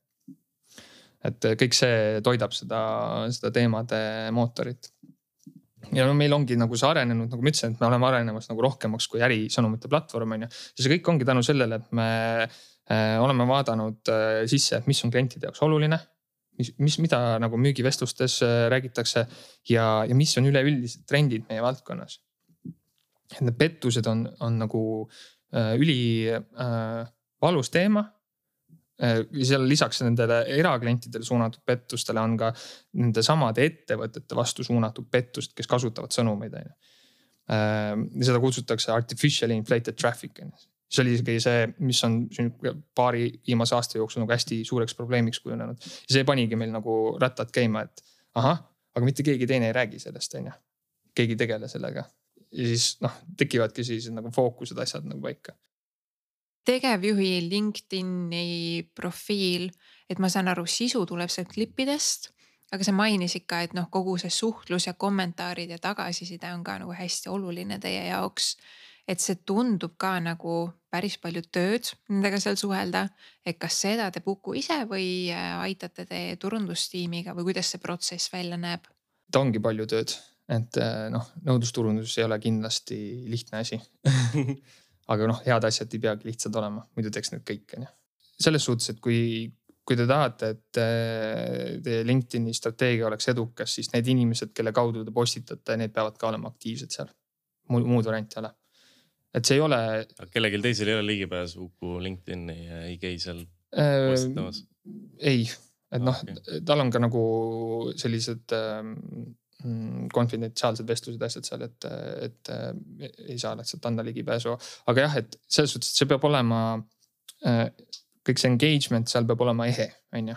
Et kõik see toidab seda, seda teemade mootorit. Ja no meil ongi nagu see arenenud, nagu ma ütlesin, et me oleme arenemas nagu rohkemaks kui ärisõnumite platvorm on ju. Ja see kõik ongi tänu sellele, et me äh, oleme vaadanud äh, sisse, et mis on klientide jaoks oluline, mis, mis, mida nagu müügivestlustes äh, räägitakse ja, ja mis on üleüldised trendid meie valdkonnas. Et need pettused on, on nagu äh, üli äh, valus teema. Seal lisaks nendele eraklientidele suunatud pettustele on ka nende samade ettevõtete vastu suunatud pettust, kes kasutavad sõnumeid. Ja seda kutsutakse artificially inflated traffic. See oli isegi see, mis on paari viimase aasta jooksul nagu hästi suureks probleemiks kujunenud. Ja see panigi meil nagu rattad käima, et ahah, aga mitte keegi teine ei räägi sellest. Keegi tegele sellega. Ja siis noh, tekivadki siis nagu fookused asjad nagu paika. Tegevjuhi LinkedIni profiil, et ma saan aru, sisu tuleb sealt klippidest, aga sa mainisid ka, et noh, kogu see suhtlus ja kommentaarid ja tagasiside on ka nagu hästi oluline teie jaoks. Et see tundub ka nagu päris palju tööd nendega seal suhelda, et kas seda te Uku ise või aitate te turundustiimiga või kuidas see protsess välja näeb? Ta ongi palju tööd, et noh, nõudlusturundus ei ole kindlasti lihtne asi. Aga noh, head asjad ei peagi lihtsalt olema, muidu teeks nüüd kõik. Selles suhtes, et kui, kui te tahate, et teie LinkedIni strateegia oleks edukas, siis need inimesed, kelle kaudu te postitate, need peavad ka olema aktiivsed seal. Muud varianti ei ole. Et see ei ole... Kellegil teisel ei ole ligipääs Uku LinkedIni ja ei käi seal postitamas? Ei, et noh, okay. Tal on ka nagu sellised... konfidentsiaalsed vestlused asjad seal, et, et ei saa lihtsalt anda ligipääsu. Aga jah, et selles suhtes, et see peab olema, kõik see engagement seal peab olema ehe, on ju.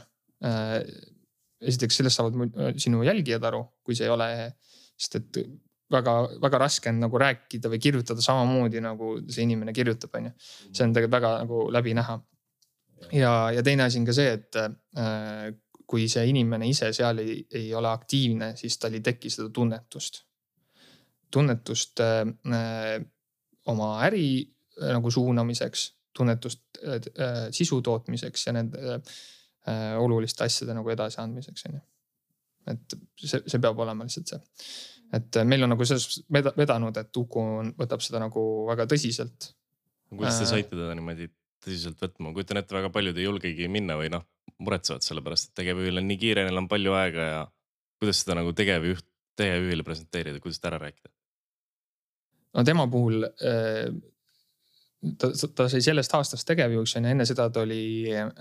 Esiteks sellest saavad sinu jälgijad aru, kui see ei ole ehe, sest et väga, väga raske on nagu rääkida või kirjutada samamoodi, nagu see inimene kirjutab, on ju. See on tegelikult väga nagu läbi näha. Ja, ja teine asi on ka see, et kui see inimene ise seal ei, ei ole aktiivne, siis tal ei teki seda tunnetust. Tunnetust äh, oma äri äh, nagu suunamiseks, tunnetust äh, sisu tootmiseks ja nende äh, oluliste asjade nagu edasiandmiseks. Et see, see peab olema lihtsalt see. Et meil on nagu selles vedanud, et Uku võtab seda nagu väga tõsiselt. Kuidas te saite teda niimoodi tõsiselt võtma? Kujutan ette, väga paljud ei julgegi minna või noh, muretsevad selle pärast, et tegevjuhil on nii kiire, neil on palju aega ja kuidas seda nagu tegevjuht, tegevjuhile presenteerida, kuidas ta ära rääkida? No tema puhul ta, ta sai sellest aastast tegevjuhiks ja enne seda ta oli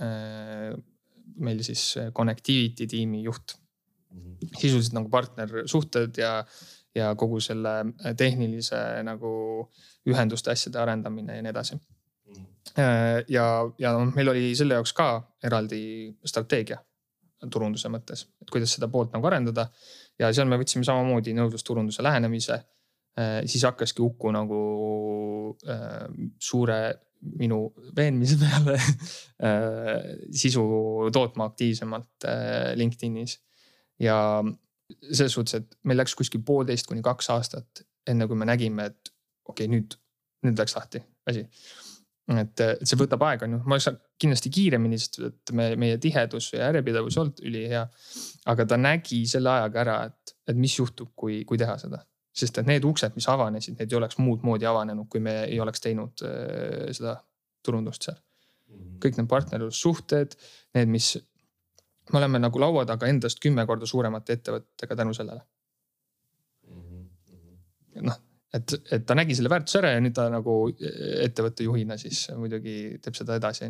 meil siis Connectivity tiimi juht. Sisuliselt nagu partnersuhted ja, ja kogu selle tehnilise nagu ühenduste asjade arendamine ja nii edasi. Ja, ja meil oli selle jaoks ka eraldi strateegia turunduse mõttes, et kuidas seda poolt nagu arendada. Ja seal me võtsime samamoodi nõudlusturunduse lähenemise. Siis hakkaski Uku nagu äh, suure minu veenmise peale sisu tootma aktiivsemalt äh, LinkedInis. Ja selles suhtes, et meil läks kuskil poolteist kuni kaks aastat enne kui me nägime, et okei, okay, nüüd, nüüd läks lahti asi. Et, et see võtab aega, no, ma saan kindlasti kiiremini, sest et me, meie tihedus ja järjepidevus olnud üli hea. Aga ta nägi selle ajaga ära, et, et mis juhtub, kui, kui teha seda. Sest et need uksed, mis avanesid, need ei oleks muud moodi avanenud, kui me ei oleks teinud äh, seda turundust seal. Kõik need partnerlussuhted, need, mis me oleme nagu laua taga endast kümme korda suuremate ettevõttega tänu sellele. Noh, et, et ta nägi selle väärtus ära ja nüüd ta nagu ettevõtte juhina siis muidugi teeb seda edasi.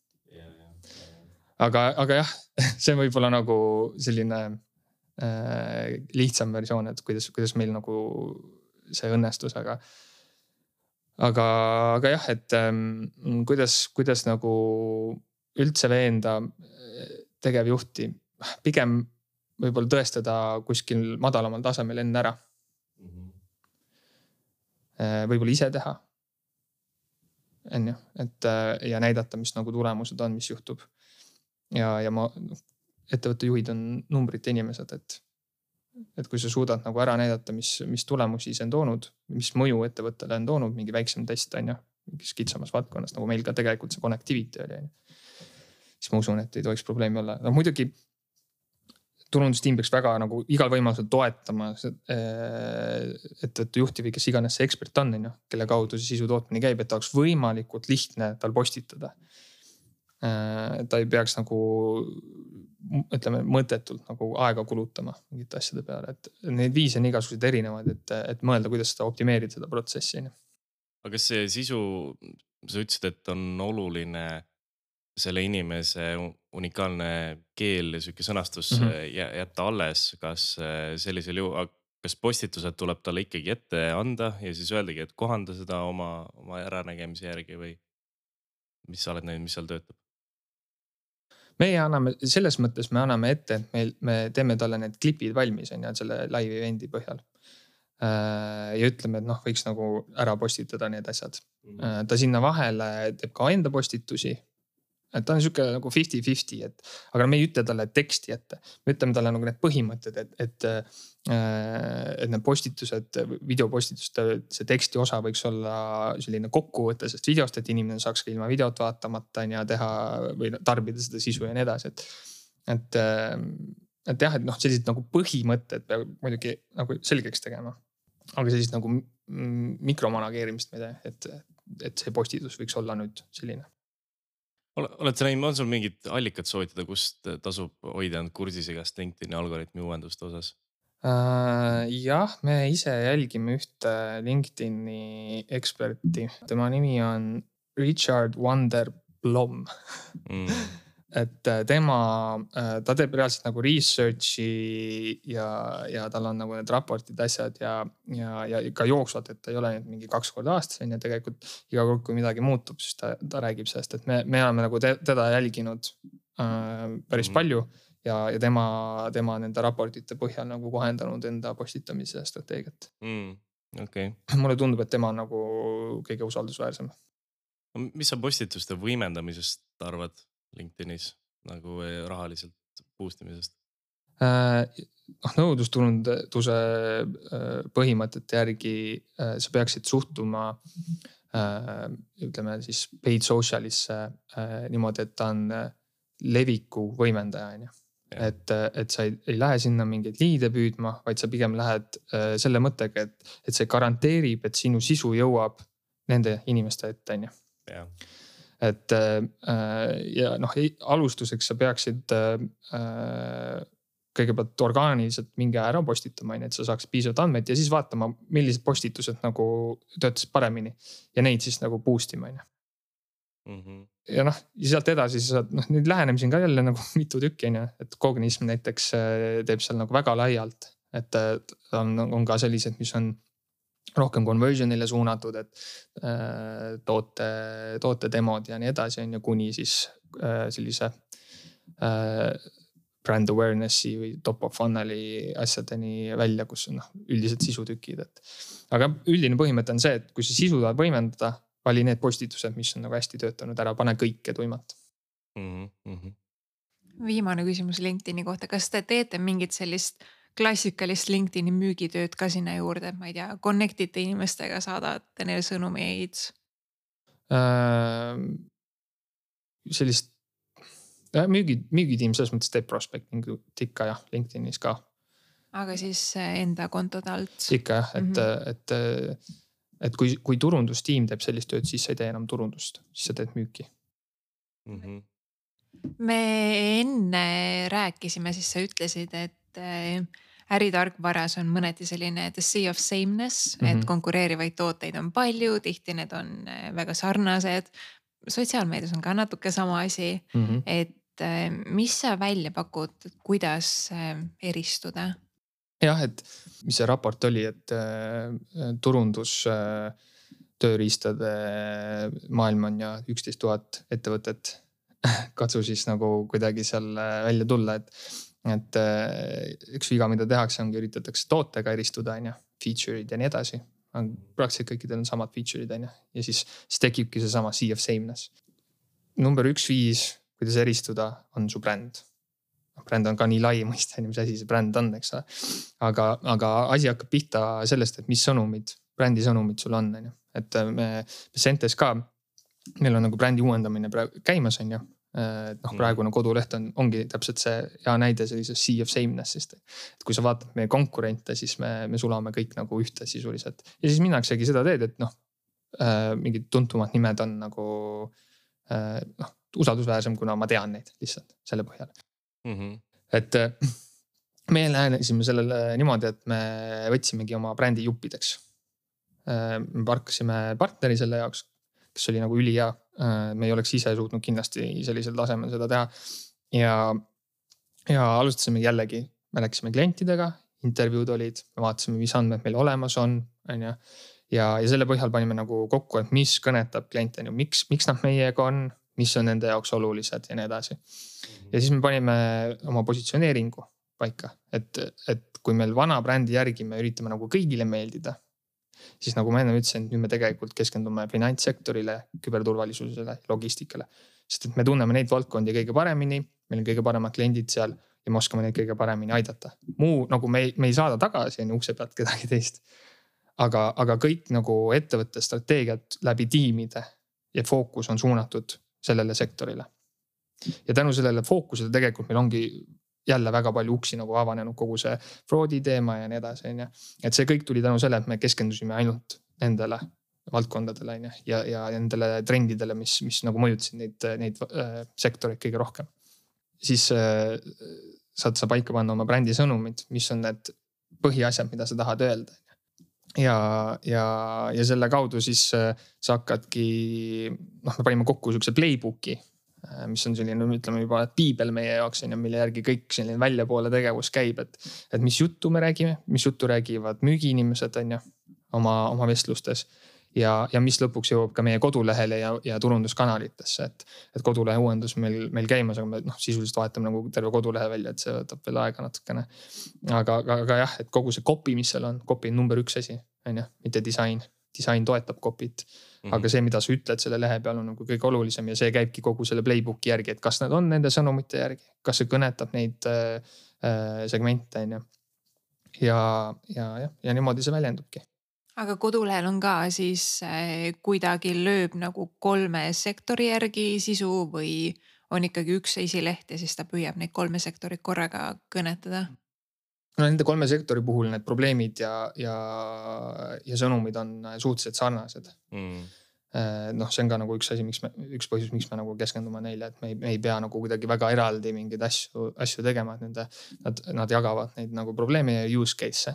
Aga, aga jah, see võib olla nagu selline äh, lihtsam versioon, et kuidas, kuidas meil nagu see õnnestus, aga aga, aga jah, et ähm, kuidas, kuidas nagu üldse veenda tegevjuhti, pigem võib-olla tõestada kuskil madalamal tasemel enne ära. võib-olla ise teha. On ju, et ja näidata, mis nagu tulemused on, mis juhtub. Ja, ja ma, ettevõtte juhid on numbrite inimesed, et, et kui sa suudad nagu ära näidata, mis, mis tulemusi see on toonud, mis mõju ettevõttele on toonud, mingi väiksem test on ju, mingis kitsamas valdkonnas, nagu meil ka tegelikult see connectivity oli. Siis ma usun, et ei tohiks probleemi olla. No muidugi turundustiim peaks väga nagu igal võimalusel toetama ettevõtte juhti või kes iganes see ekspert on, on ju, kelle kaudu see sisu tootmine käib, et ta oleks võimalikult lihtne tal postitada. Ta ei peaks nagu, ütleme, mõttetult nagu aega kulutama mingite asjade peale, et neid viise on igasugused erinevad, et, et mõelda, kuidas seda optimeerida seda protsessi. Aga kas see sisu, sa ütlesid, et on oluline selle inimese unikaalne keel ja selline sõnastus mm -hmm. jätta alles, kas sellisel juhul, kas postitused tuleb talle ikkagi ette anda ja siis öeldagi, et kohanda seda oma, oma äranägemise järgi või mis sa oled näinud, mis seal töötab? Meie anname, selles mõttes me anname ette, et meil, me teeme talle need klipid valmis on ja selle live event'i põhjal. Ja ütleme, et noh, võiks nagu ära postitada need asjad. Mm -hmm. Ta sinna vahele teeb ka enda postitusi. Et ta on siuke nagu fifty fifty, et, aga me ei ütle talle teksti ette. Me ütleme talle nagu need põhimõtted, et, et, et need postitused, videopostituste, see teksti osa võiks olla selline kokkuvõte sellest videost, et inimene saaks ka ilma videot vaatamata ja teha või tarbida seda sisu ja nii edasi. Et, et, et jah, et noh, sellised nagu põhimõtted peab muidugi nagu selgeks tegema. Aga sellist nagu mikromanageerimist, et, et see postitus võiks olla nüüd selline. Oled sa näinud, on sul mingid allikad soovitada, kust tasub hoida end kursis igast LinkedIni algoritmi uuenduste osas? Uh, jah, me ise jälgime ühte LinkedIni eksperti. Tema nimi on Richard Vanderblom. Mm. Et tema, ta teeb reaalselt nagu researchi ja, ja tal on nagu need raportid, asjad ja, ja, ja ka jooksvad, et ta ei ole mingi kaks korda aastas ja tegelikult iga kord, kui midagi muutub, siis ta, ta räägib sellest, et me, me oleme nagu te, teda jälginud äh, päris mm. palju ja, ja tema, tema nende raportite põhjal nagu kohendanud enda postitamise strateegiat. Mm. Okay. Mulle tundub, et tema on nagu kõige usaldusväärsem. Mis sa postituste võimendamisest arvad LinkedInis nagu rahaliselt boostimisest? Noh, nõudlusturunduse põhimõtete järgi sa peaksid suhtuma ütleme siis paid socialisse niimoodi, et ta on leviku võimendaja. Et, et sa ei, ei lähe sinna mingeid liide püüdma, vaid sa pigem lähed selle mõttega, et, et see garanteerib, et sinu sisu jõuab nende inimeste ette. Yeah. Et ja noh, alustuseks sa peaksid kõigepealt orgaaniliselt mingi ära postitama, et sa saaks piisavalt andmeid ja siis vaatama, millised postitused nagu töötas paremini ja neid siis nagu boostima. Mm-hmm. Ja noh, ja sealt edasi sa saad, noh, nüüd lähenemisi on ka jälle nagu mitu tükki, et Cognism näiteks teeb seal nagu väga laialt, et on, on ka sellised, mis on rohkem conversionile suunatud, et äh, toote, toote demod ja nii edasi on ja kuni siis äh, sellise äh, brand awareness'i või top of funnel'i asjadeni välja, kus on noh, üldiselt sisutükid. Et. Aga üldine põhimõte on see, et kui sa sisu tahad võimendada, vali need postitused, mis on nagu hästi töötanud ära, pane kõike tuimalt. Mm-hmm. Viimane küsimus LinkedIni kohta. Kas te teete mingit sellist klassikalist LinkedIni müügitööd ka sinna juurde, ma ei tea, connectite inimestega, saadate neile sõnumeid? Äh, sellist äh, müügi, müügitiim selles mõttes teeb prospecting ikka jah, LinkedInis ka. Aga siis enda kontode alt? Ikka jah, et, mm-hmm. et, et kui, kui turundustiim teeb sellist tööd, siis sa ei tee enam turundust, siis sa teed müüki. Mm-hmm. Me enne rääkisime, siis sa ütlesid, et äritarkvaras on mõneti selline the sea of sameness, mm-hmm. et konkureerivaid tooteid on palju, tihti need on väga sarnased. Sotsiaalmeedias on ka natuke sama asi, mm-hmm. et mis sa välja pakud, kuidas eristuda? Jah, et mis see raport oli, et turundus tööriistade maailm on ja üksteist tuhat ettevõtet. Katsu siis nagu kuidagi seal välja tulla, et et üks viga, mida tehakse, ongi üritatakse tootega eristuda, on ja feature'id ja nii edasi. praktiliselt kõikidel on samad feature'id on ju. Ja siis, siis tekibki see sama sea of sameness. Number üks viis, kuidas eristuda, on su bränd. Bränd on ka nii lai mõiste, mis asi see bränd on, eks. Aga, aga asi hakkab pihta sellest, et mis sõnumid, brändi sõnumid sul on, on ju. Et me, me Sentes ka, meil on nagu brändi uuendamine praegu käimas, on ju. Et noh, praegune koduleht on, ongi täpselt see hea näide sellisest sea of samenessist. Et kui sa vaatad meie konkurente, siis me, me sulame kõik nagu ühte sisuliselt. Ja siis minnaksegi seda teed, et noh, mingid tuntumad nimed on nagu noh, usaldusväärsem, kuna ma tean neid lihtsalt selle põhjal. Mm-hmm. Et me lähenesime sellele niimoodi, et me võtsimegi oma brändi juppideks. Me parkasime partneri selle jaoks, kes oli nagu üli hea. Me ei oleks ise suutnud kindlasti sellisel tasemel seda teha. Ja, ja alustasime jällegi, me läksime klientidega, intervjuud olid, me vaatasime, mis andmed meil olemas on, on ja, ja, ja selle põhjal panime nagu kokku, et mis kõnetab kliente, miks, miks nad meiega on, mis on nende jaoks olulised ja nii edasi. Ja siis me panime oma positsioneeringu paika, et, et kui meil vana brändi järgi me üritame nagu kõigile meeldida, siis nagu ma enne ütlesin, nüüd me tegelikult keskendume finantssektorile, küberturvalisusele, logistikale. Sest et me tunneme neid valdkondi kõige paremini, meil on kõige paremad kliendid seal ja me oskame neid kõige paremini aidata. Muu nagu me ei, me ei saada tagasi enne ukse pealt kedagi teist. Aga, aga kõik nagu ettevõtte strateegiad läbi tiimide ja fookus on suunatud sellele sektorile. Ja tänu sellele fookusele tegelikult meil ongi jälle väga palju uksi nagu avanenud kogu see fraudi teema ja nii edasi. Et see kõik tuli tänu selle, et me keskendusime ainult nendele valdkondadele ja, ja nendele trendidele, mis, mis nagu mõjutasid neid, neid äh, sektoreid kõige rohkem. Siis äh, saad sa paika panna oma brändi sõnumid, mis on need põhiasjad, mida sa tahad öelda. Ja, ja, ja selle kaudu siis äh, sa hakkadki, noh, me panime kokku sükse playbooki, mis on selline, ütleme juba piibel meie jaoks, mille järgi kõik selline väljapoole tegevus käib, et, et mis juttu me räägime, mis juttu räägivad müügiinimesed on ju, oma, oma vestlustes ja, ja mis lõpuks jõuab ka meie kodulehele ja, ja turunduskanalitesse, et, et kodulehe uuendus meil, meil käimas, aga me noh, sisuliselt vahetame nagu terve kodulehe välja, et see võtab veel aega natukene. Aga, aga, aga jah, et kogu see copy, mis seal on, copy on number üks asi, on ju, mitte disain. Disain toetab copy't. Mm-hmm. Aga see, mida sa ütled selle lehe peal on nagu kõige olulisem ja see käibki kogu selle playbooki järgi, et kas nad on nende sõnumite järgi, kas see kõnetab neid äh, segmente on ju. Ja, ja, ja, ja niimoodi see väljendubki. Aga kodulehel on ka siis äh, kuidagi lööb nagu kolme sektori järgi sisu või on ikkagi üks esileht ja siis ta püüab neid kolme sektorit korraga kõnetada? No nende kolme sektori puhul need probleemid ja, ja, ja sõnumid on suhteliselt sarnased. Mm. Noh, see on ka nagu üks asi, miks me, üks põhjus, miks me nagu keskendume neile, et me ei, me ei pea nagu kuidagi väga eraldi mingeid asju, asju tegema, et nende, nad, nad jagavad neid nagu probleeme ja use case'e.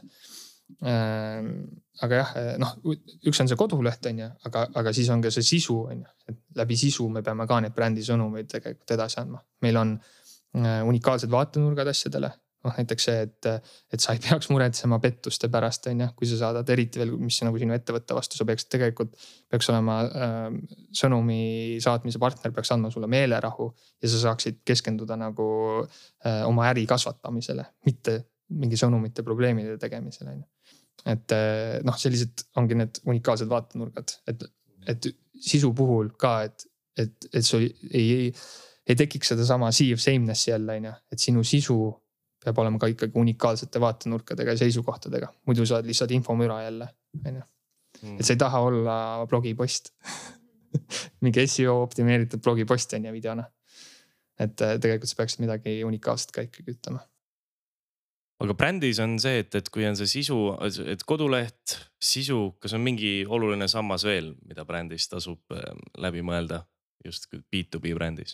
Aga jah, noh, üks on see koduleht on ju, aga, aga siis on ka see sisu on ju, et läbi sisu me peame ka neid brändi sõnumeid tegelikult edasi andma. Meil on unikaalsed vaatenurgad asjadele. noh, näiteks see, et, et sa ei peaks muretsema pettuste pärast, on ju, kui sa saadad eriti veel, mis nagu sinu ettevõtte vastu, sa peaks tegelikult, peaks olema äh, sõnumi saatmise partner, peaks andma sulle meelerahu ja sa saaksid keskenduda nagu äh, oma äri kasvatamisele, mitte mingi sõnumite probleemide tegemisele. On ju. Et noh, sellised ongi need unikaalsed vaatenurgad, et, et sisu puhul ka, et, et, et sul ei, ei, ei tekiks seda sama sea of sameness jälle, on ju, et sinu sisu peab olema ka ikkagi unikaalsete vaatenurkadega ja seisukohtadega. Muidu sa oled lihtsalt infomüra jälle. Mm. Et sa ei taha olla blogipost. Mingi S E O optimeeritud blogipost on ja videona. Et tegelikult sa peaksid midagi unikaalset ka ikkagi ütlema. Aga brändis on see, et, et kui on see sisu, et koduleht, sisu, kas on mingi oluline sammas veel, mida brändis tasub läbi mõelda just B to B brändis?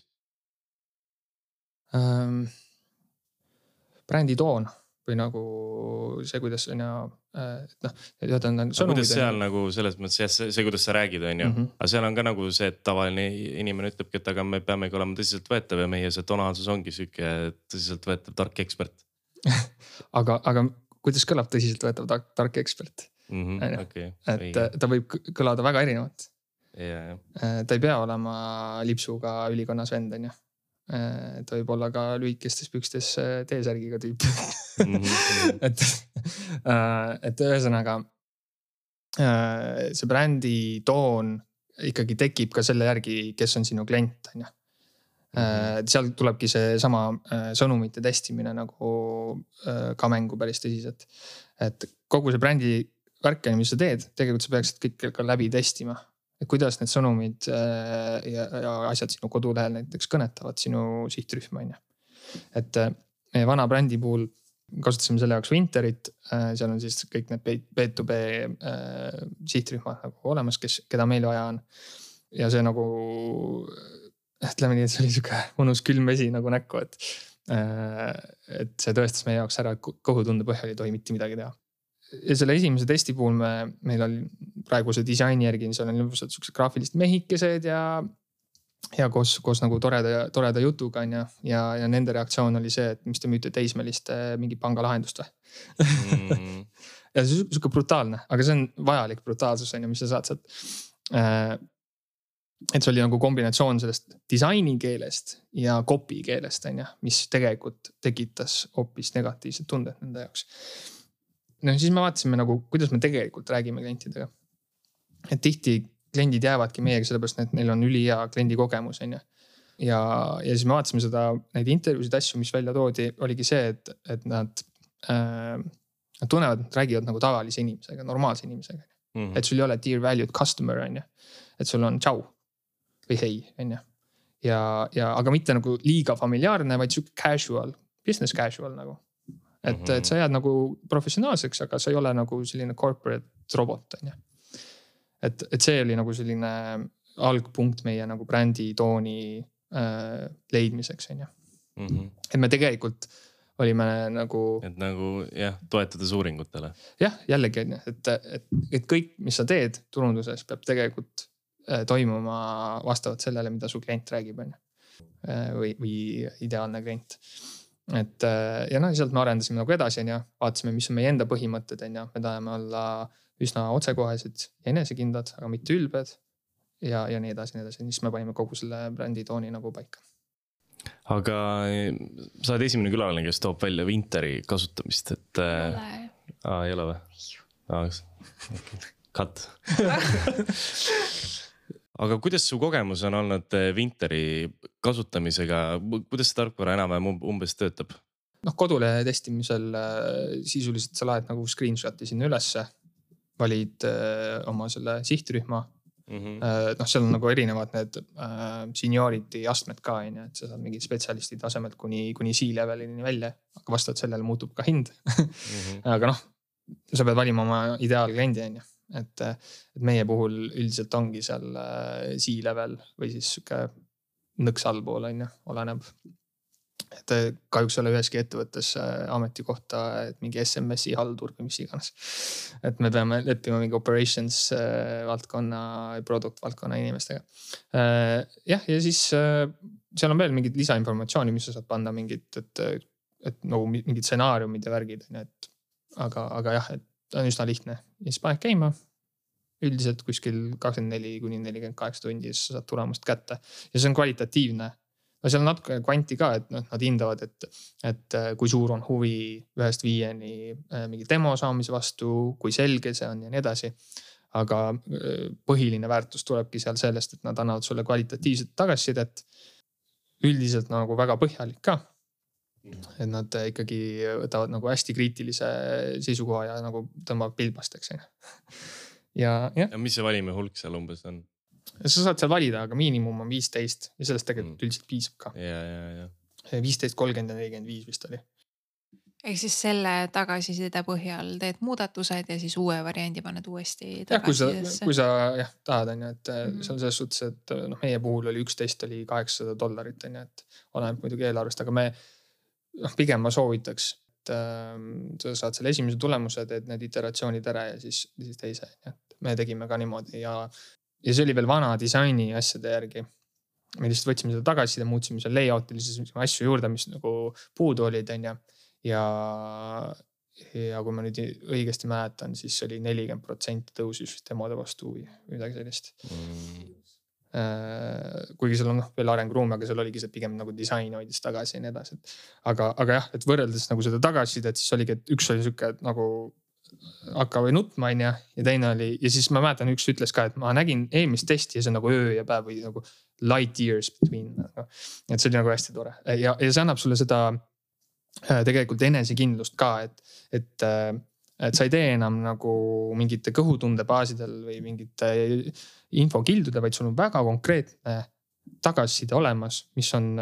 Um... brändi toon või nagu see, kuidas on ja, et noh, et on sõnumid. Kuidas seal nagu selles mõttes, see, see, kuidas sa räägid, on ju. Mm -hmm. Aga seal on ka nagu see, et tavaline inimene ütlebki, et aga me peamegi olema tõsiselt võetav ja meie see tonaalsus ongi süke tõsiselt võetav tark ekspert. aga, aga kuidas kõlab tõsiselt võetav tark, tark ekspert? Mm -hmm. okay. Et õige. Ta võib kõlada väga erinevalt. Ja, ja. Ta ei pea olema lipsuga ülikonnas vend, on ju. Ta võib olla ka lühikestes pükstes T-särgiga tüüp. Mm-hmm. et, et ühesõnaga see brändi toon ikkagi tekib ka selle järgi, kes on sinu klient, on ju. Mm-hmm. Seal tulebki see sama sõnumite testimine nagu ka mängu päris tõsiselt. Et kogu see brändi värk, mis sa teed, tegelikult sa peaksid kõik ka läbi testima. Et kuidas need sõnumid ja, ja asjad sinu kodulehel näiteks kõnetavad sinu sihtrühma, on ju. Et meie vana brändi puhul kasutasime selle jaoks Winterit. Seal on siis kõik need B to B sihtrühmad nagu olemas, kes, keda meil vaja on. Ja see nagu, ütleme nii, et see oli siuke mõnus külm vesi nagu näkku, et, et see tõestas meie jaoks ära, et kõhutunde põhjal ei tohi mitte midagi teha. Ja selle esimese testi puhul me, meil oli praeguse disaini järgi, seal on lõpusalt siuksed graafilised mehikesed ja ja koos, koos nagu toreda, toreda jutuga on ja, ja, ja nende reaktsioon oli see, et mis te müüte teismeliste mingi pangalahendust või mm. Ja see on siuke brutaalne, aga see on vajalik brutaalsus on ja mis sa saad sealt. Et see oli nagu kombinatsioon sellest disaini keelest ja copy keelest on ja, mis tegelikult tekitas hoopis negatiivsed tunded nende jaoks. No siis me vaatasime nagu, kuidas me tegelikult räägime klientidega. Et tihti kliendid jäävadki meiega sellepärast, et neil on üli hea kliendi kogemus on ja. Ja, ja siis me vaatasime seda, neid intervjuusid asju, mis välja toodi, oligi see, et, et nad, äh, nad tunnevad, nad räägivad nagu tavalise inimesega, normaalse inimesega. Mm-hmm. Et sul ei ole dear valued customer on ja, et sul on tšau või hei on ja. Ja, ja, aga mitte nagu liiga familiaarne, vaid siuke casual, business casual nagu. Et, mm-hmm. et sa jääd nagu professionaalseks, aga sa ei ole nagu selline corporate robot on ja. Et, et see oli nagu selline algpunkt meie nagu brändi tooni äh, leidmiseks on ja. Mm-hmm. Et me tegelikult olime nagu... Et nagu jah, toetades uuringutele. Jah, jällegi on ja, et, et, et kõik, mis sa teed turunduses, peab tegelikult toimuma vastavalt sellele, mida su klient räägib on või, või ideaalne klient. Et ja noh, sealt me arendasime nagu edasi on ja vaatasime, mis on meie enda põhimõtted on ja me tahame olla üsna otsekohesed ja enesekindlad, aga mitte ülbed ja, ja nii edasi, nii edasi. Siis me panime kogu selle brändi tooni nagu paika. Aga sa oled esimene külaline, kes toob välja Winteri kasutamist, et... Ole. Aa, ei ole või? Aa, cut. Aga kuidas su kogemus on olnud Winteri kasutamisega? Kuidas see tarkvara enam umbes töötab? noh, kodulehe testimisel sisuliselt sa laed nagu screenshot'i sinna ülesse, valid oma selle sihtrühma. Mm-hmm. noh, seal on nagu erinevad need äh, seniority astmed ka, et sa saad mingid spetsialisti tasemelt kuni, kuni C-levelini välja, aga vastavalt sellele muutub ka hind. Mm-hmm. aga noh, sa pead valima oma ideaalkliendi, et, et meie puhul üldiselt ongi seal C-level või siis siuke nõks allpool, oleneb. Et kahjuks ole üheski ettevõttes ametikohta, et mingi S M S-i haldur või mis iganes. Et me peame leppima mingi operations valdkonna, product valdkonna inimestega. Jah, ja siis seal on veel mingid lisainformatsiooni, mis sa saad panna mingid, et, et nagu mingid stsenaariumid ja värgid. Et, aga, aga jah, et on üsna lihtne. Ja siis paned käima. Üldiselt kuskil kakskümmend neli kuni nelikümmend kaheksa tundi sa saad tulemust kätte. Ja see on kvalitatiivne. No seal on natuke kvanti ka, et noh, nad hindavad, et, et kui suur on huvi ühest viieni mingi demo saamise vastu, kui selge see on ja nii edasi. Aga põhiline väärtus tulebki seal sellest, et nad annavad sulle kvalitatiivset tagasisidet. Üldiselt nagu väga põhjalik ka. Et nad ikkagi võtavad nagu hästi kriitilise seisukoha ja nagu tõmbavad pilbasteks. Ja, ja. ja mis see valime hulk seal umbes on? Sa saad seal valida, aga miinimum on viisteist ja sellest tegelikult mm. üldiselt piisab ka. Ja, ja, ja. viisteist, kolmkümmend ja nelikümmend viis vist oli. Ehk siis selle tagasiside põhjal teed muudatused ja siis uue variandi paned uuesti tagasi. Jah, kui sa, kui sa jah, tahad, on, et mm. see on selles suhtes, et noh, meie puhul oli üksteist oli kaheksasada dollarit, on, et oleneb muidugi eelarvest, aga me noh, pigem ma soovitaks, et äh, sa saad selle esimese tulemuse, teed need iteratsioonid ära ja siis, siis teise. Et me tegime ka niimoodi ja Ja see oli veel vana disaini asjade järgi. Me lihtsalt võtsime seda tagasi ja muutsime seal layout'ilises asju juurde, mis nagu puudu olid. Ja, ja, ja kui ma nüüd õigesti mäletan, siis oli nelikümmend protsenti tõusis demode vastu või midagi sellist. Mm. Kuigi seal on noh, veel arenguruum, aga seal oligi see pigem nagu disain hoidis tagasi ja nii edasi. Aga, aga jah, et võrreldes nagu seda tagasi, et siis oligi, et üks oli siuke nagu hakkavad nutma onju ja teine oli ja siis ma mäletan, üks ütles ka, et ma nägin eelmist testi ja see on nagu öö ja päev või nagu light years between no.. et see oli nagu hästi tore ja, ja see annab sulle seda tegelikult enesekindlust ka, et, et, et sa ei tee enam nagu mingite kõhutunde baasidel või mingite infokildude, vaid sul on väga konkreetne tagasiside olemas, mis on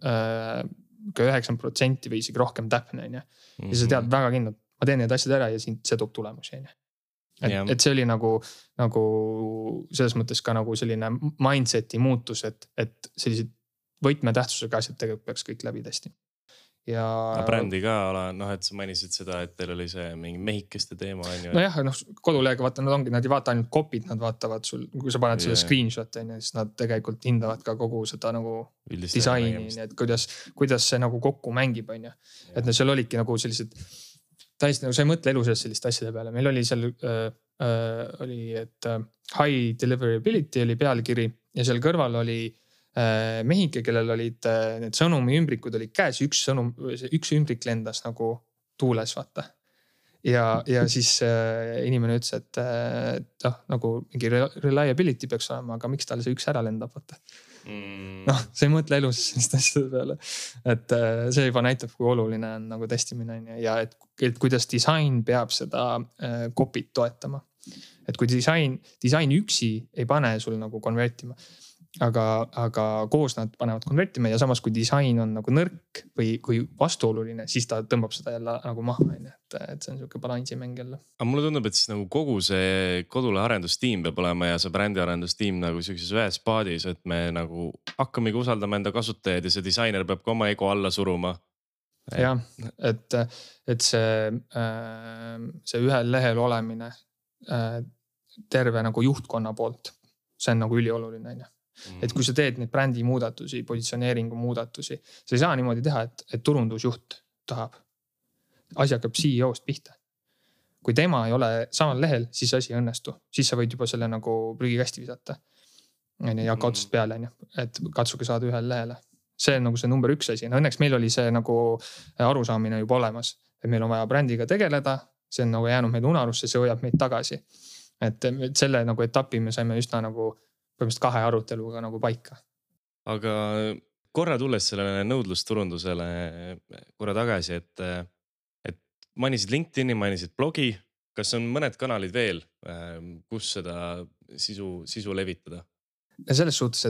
ka üheksakümmend protsenti või isegi rohkem täpne onju. Ja sa tead väga kindlalt, ma teen need asjad ära ja siin see toob tulemusi onju. Et, yeah. et see oli nagu, nagu selles mõttes ka nagu selline mindseti muutus, et, et sellised võtmetähtsusega asjad tegelikult peaks kõik läbi testi. Ja brändi ka ole, noh, et sa mainisid seda, et teil oli see mingi mehikeste teema. No jah, noh, kodulehega vaata, nad ongi, nad ei vaata ainult kopid, nad vaatavad sul, kui sa paned selle yeah. screenshot, siis nad tegelikult hindavad ka kogu seda nagu Üldist disaini, nii et kuidas, kuidas see nagu kokku mängib, on ju. Et no seal olidki nagu sellised, täiesti nagu sa ei mõtle elu sees selliste asjade peale. Meil oli seal, äh, äh, oli, et äh, high deliverability oli pealkiri ja seal kõrval oli mehike, kellel olid need sõnumi ümbrikud olid käes, üks sõnum, üks ümbrik lendas nagu tuules, vaata. Ja, ja siis äh, inimene ütles, et äh, nagu mingi reliability peaks olema, aga miks tal see üks ära lendab, vaata. Mm. Noh, see ei mõtle elus sellist asjade peale. Et äh, see juba näitab, kui oluline on nagu testimine ja et, et kuidas disain peab seda äh, kopit toetama. Et kui disain, disain üksi ei pane sul nagu konvertima, Aga, aga koos nad panevad konvertima ja samas kui disain on nagu nõrk või kui vastuoluline, siis ta tõmbab seda jälle nagu maha. Et, et see on siuke balansimäng jälle. Aga mulle tundub, et siis nagu kogu see kodule arendustiim peab olema ja see brändi arendustiim nagu sellises ühes paadis, et me nagu hakkamegi usaldama enda kasutajaid ja see disainer peab ka oma ego alla suruma. Et... jah, et, et see, see ühel lehel olemine terve nagu juhtkonna poolt, see on nagu ülioluline. Et kui sa teed neid brändi muudatusi, positsioneeringu muudatusi, sa ei saa niimoodi teha, et, et turundusjuht tahab. Asi hakkab C E O-st pihta. Kui tema ei ole samal lehel, siis asi õnnestu. Siis sa võid juba selle nagu prügikasti visata. Ja hakka otsast peale, et katsuge saada ühel lehele. See on nagu see number üks asi. No õnneks meil oli see nagu arusaamine juba olemas. Et meil on vaja brändiga tegeleda. See on nagu jäänud meil unarusse, see hoiab meid tagasi. Et selle nagu etapi me saime üsna nagu põhimõtteliselt kahe aruteluga nagu paika. Aga korra tulles sellele nõudlusturundusele korra tagasi, et, et mainisid LinkedIni, mainisid blogi. Kas on mõned kanalid veel, kus seda sisu, sisu levitada? Ja selles suhtes,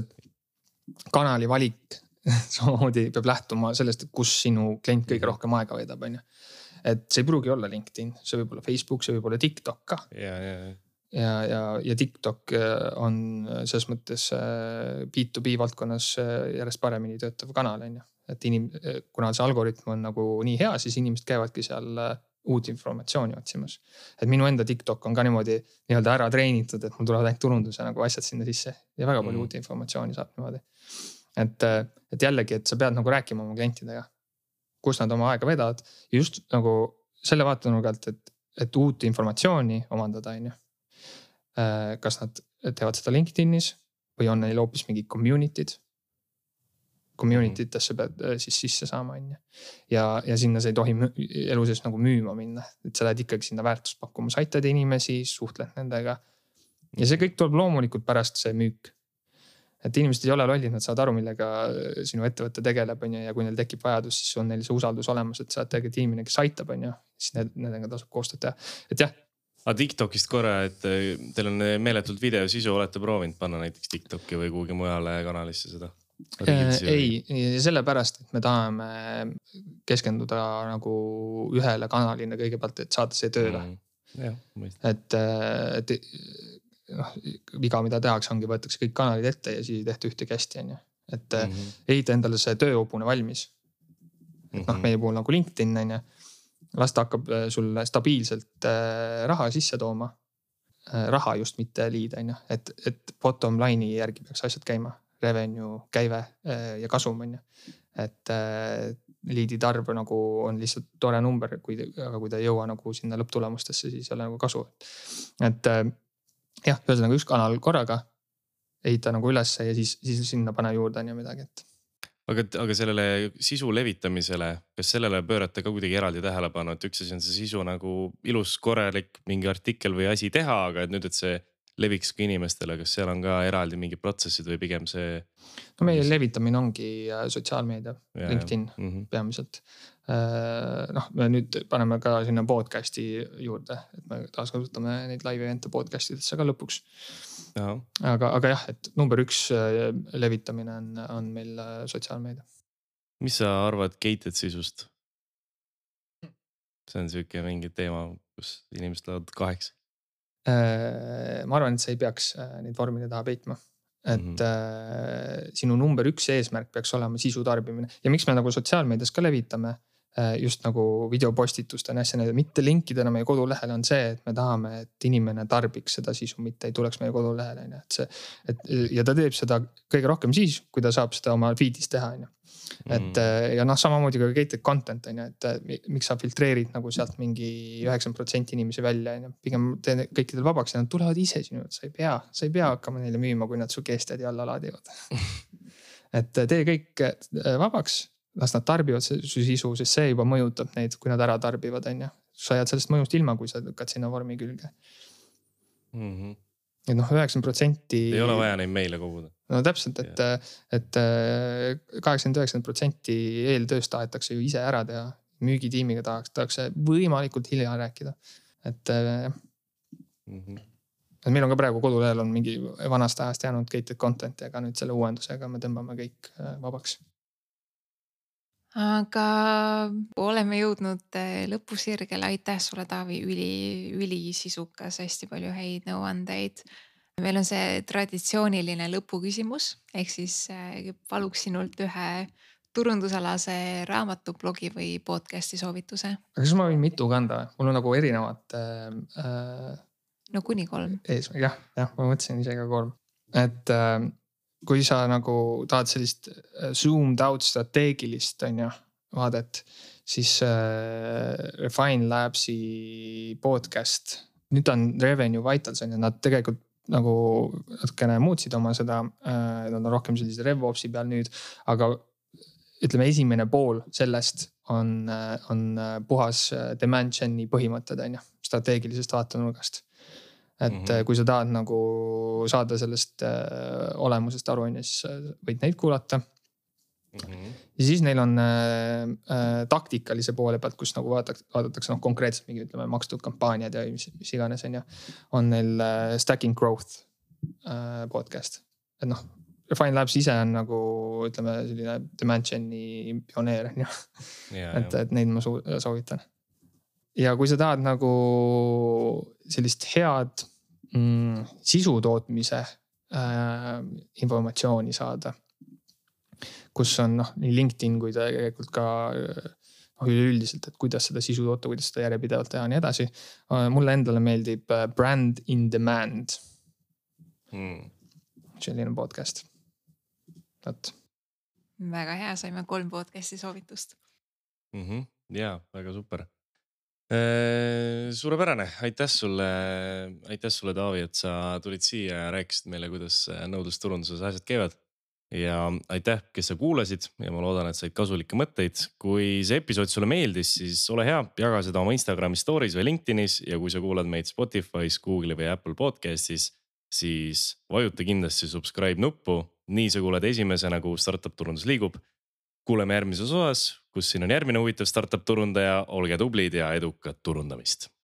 et kanali valik samamoodi peab lähtuma sellest, et kus sinu klient kõige rohkem aega veedab. Et see ei pruugi olla LinkedIn, see võib olla Facebook, see võib olla TikTok ka. Ja, ja, ja. Ja, ja, ja TikTok on selles mõttes B to B valdkonnas järjest paremini töötav kanal. Et inim, kuna see algoritm on nagu nii hea, siis inimesed käivadki seal uut informatsiooni otsimas. Et minu enda TikTok on ka niimoodi nii-öelda ära treenitud, et mul tulevad ainult turunduse nagu asjad sinna sisse ja väga palju mm. uut informatsiooni saab niimoodi. Et, et jällegi, et sa pead nagu rääkima oma klientidega, kus nad oma aega vedavad. Ja just nagu selle vaatenurgalt, et, et uut informatsiooni omandada on ju. Kas nad teevad seda LinkedInis või on neil hoopis mingi community'd. Community'tesse pead siis sisse saama. Ja, ja sinna sa ei tohi elu sees nagu müüma minna. Et sa lähed ikkagi sinna väärtust pakkuma. Sa aitad inimesi, suhtled nendega. Ja see kõik tuleb loomulikult pärast see müük. Et inimesed ei ole lollid, nad saavad aru, millega sinu ettevõtte tegeleb. Ja kui neil tekib vajadus, siis on neil see usaldus olemas, et sa oled tegelikult inimene, kes aitab. Siis nendega tasub koostööd teha. Et jah. Aga TikTokist korra, et teil on meeletult videosisu, olete proovinud panna näiteks TikToki või kuhugi mujale kanalisse seda? Ei, sellepärast, et me tahame keskenduda nagu ühele kanalina kõigepealt, et saada see tööle. Mm, jah, et, et noh, viga, mida tehakse, ongi võetakse kõik kanalid ette ja siis ei tehta ühtegi hästi. Et mm -hmm. ehita endale see tööhobune valmis. Et noh, meie puhul nagu LinkedIn on ja las ta hakkab sulle stabiilselt raha sisse tooma. Raha just mitte liid, et, et bottom line'i järgi peaks asjad käima. Revenue, käive ja kasum. Et liidide arv nagu on lihtsalt tore number, kui, aga kui ta ei jõua nagu sinna lõpptulemustesse, siis ei ole nagu kasu. Et jah, ühesõnaga üks kanal korraga ehita nagu ülesse ja siis, siis sinna pane juurde ja midagi. Et aga, aga sellele sisu levitamisele, kas sellele pöörate ka kuidagi eraldi tähelepanu, et üks asi on see sisu nagu ilus, korralik mingi artikkel või asi teha, aga et nüüd, et see leviks ka inimestele, kas seal on ka eraldi mingid protsessid või pigem see? No meie levitamine ongi sotsiaalmeedia, Ja, LinkedIn ja. Mhm. peamiselt. Noh, me nüüd paneme ka sinna podcast'i juurde, et me taas kasutame neid live event'e podcast idesse ka lõpuks. Aha. Aga, aga jah, et number üks äh, levitamine on, on meil äh, sotsiaalmeedia. Mis sa arvad gated sisust? See on siuke mingi teema, kus inimesed lähevad kaheks. Äh, Ma arvan, et sa ei peaks äh, neid vormide taha peitma. Et Mhm. äh, sinu number üks eesmärk peaks olema sisu tarbimine. Ja miks me nagu sotsiaalmeedias ka levitame äh, just nagu videopostituste ja asja, mitte linkidena meie kodulehele on see, et me tahame, et inimene tarbiks seda sisu, mitte ei tuleks meie kodulehele. Et see, et, ja ta teeb seda kõige rohkem siis, kui ta saab seda oma feed'is teha. Et Mhm. ja noh, samamoodi ka gated content on ju, et miks sa filtreerid nagu sealt mingi üheksakümmend protsenti inimesi välja. Pigem tee kõikidel vabaks ja nad tulevad ise sinu, sa ei pea, sa ei pea hakkama neile müüma, kui nad su keestedi alla laadivad. Et tee kõik vabaks, las nad tarbivad su sisu, sest see juba mõjutab neid, kui nad ära tarbivad, on ju. Sa jääd sellest mõjust ilma, kui sa lükkad sinna vormi külge. Mhm. Et noh, üheksakümmend protsenti Ei ole vaja neid meile koguda. No täpselt, et, et kaheksakümmend üheksakümmend protsenti eeltööst tahetakse ju ise ära teha. Müügitiimiga tahetakse võimalikult hilja rääkida. Et, Mhm. et meil on ka praegu kodulehel on mingi vanast ajast jäänud gated content, aga nüüd selle uuendusega me tõmbame kõik vabaks. Aga oleme jõudnud lõpusirgele. Aitäh sulle, Taavi, üli, üli sisukas, hästi palju häid nõuandeid. Meil on see traditsiooniline lõpuküsimus, ehk siis paluks sinult ühe turundusalase raamatu, blogi või podcast'i soovituse. Aga kas ma võin mitu kanda? Mul on nagu erinevad äh, no kuni kolm. Ees, jah, jah, ma mõtlesin ise ka kolm. Et äh, kui sa nagu tahad sellist zoomed out strateegilist on ju, vaadet, siis äh, Refine Labsi podcast, nüüd on Revenue Vitals on ju, nad tegelikult nagu natukene muutsid oma seda, äh, nad on rohkem sellise RevOpsi peal nüüd, aga ütleme esimene pool sellest on, on puhas demand gen'i põhimõtted on ju, strateegilisest vaatenurgast. Et mm-hmm. kui sa tahad nagu saada sellest äh, olemusest aru, siis võid neid kuulata. Mm-hmm. Ja siis neil on äh, taktikalise poole pealt, kus nagu vaadatakse, vaadatakse noh, konkreetselt mingi ütleme makstud kampaaniad ja mis, mis iganes on, ja, on neil äh, Stacking Growth äh, podcast. Et noh, Refine Labs ise on nagu ütleme selline demand gen'i pioneer on ju. Et, et neid ma soovitan. Ja kui sa tahad nagu sellist head mm, sisu tootmise äh, informatsiooni saada, kus on noh, nii LinkedIn kui tegelikult ka noh, üleüldiselt, et kuidas seda sisu toota, kuidas seda järjepidevalt teha ja nii edasi. Mulle endale meeldib Brand in Demand. Mm. Selline podcast. Võt. Väga hea, saime kolm podcasti soovitust. Mm-hmm. Jaa, väga super. Suurepärane, aitäh sulle, aitäh sulle, Taavi, et sa tulid siia ja rääkisid meile, kuidas nõudlusturunduses asjad käivad. Ja aitäh, kes sa kuulasid ja ma loodan, et said kasulikke mõtteid. Kui see episood sulle meeldis, siis ole hea, jaga seda oma Instagrami stories või LinkedInis ja kui sa kuulad meid Spotify's, Google'i või Apple podcastis, siis vajuta kindlasti subscribe nuppu. Nii sa kuuled esimesena, kui startup turundus liigub. Kuuleme järgmises osas, kus siin on järgmine huvitav startup turundaja. Olge tublid ja edukat turundamist.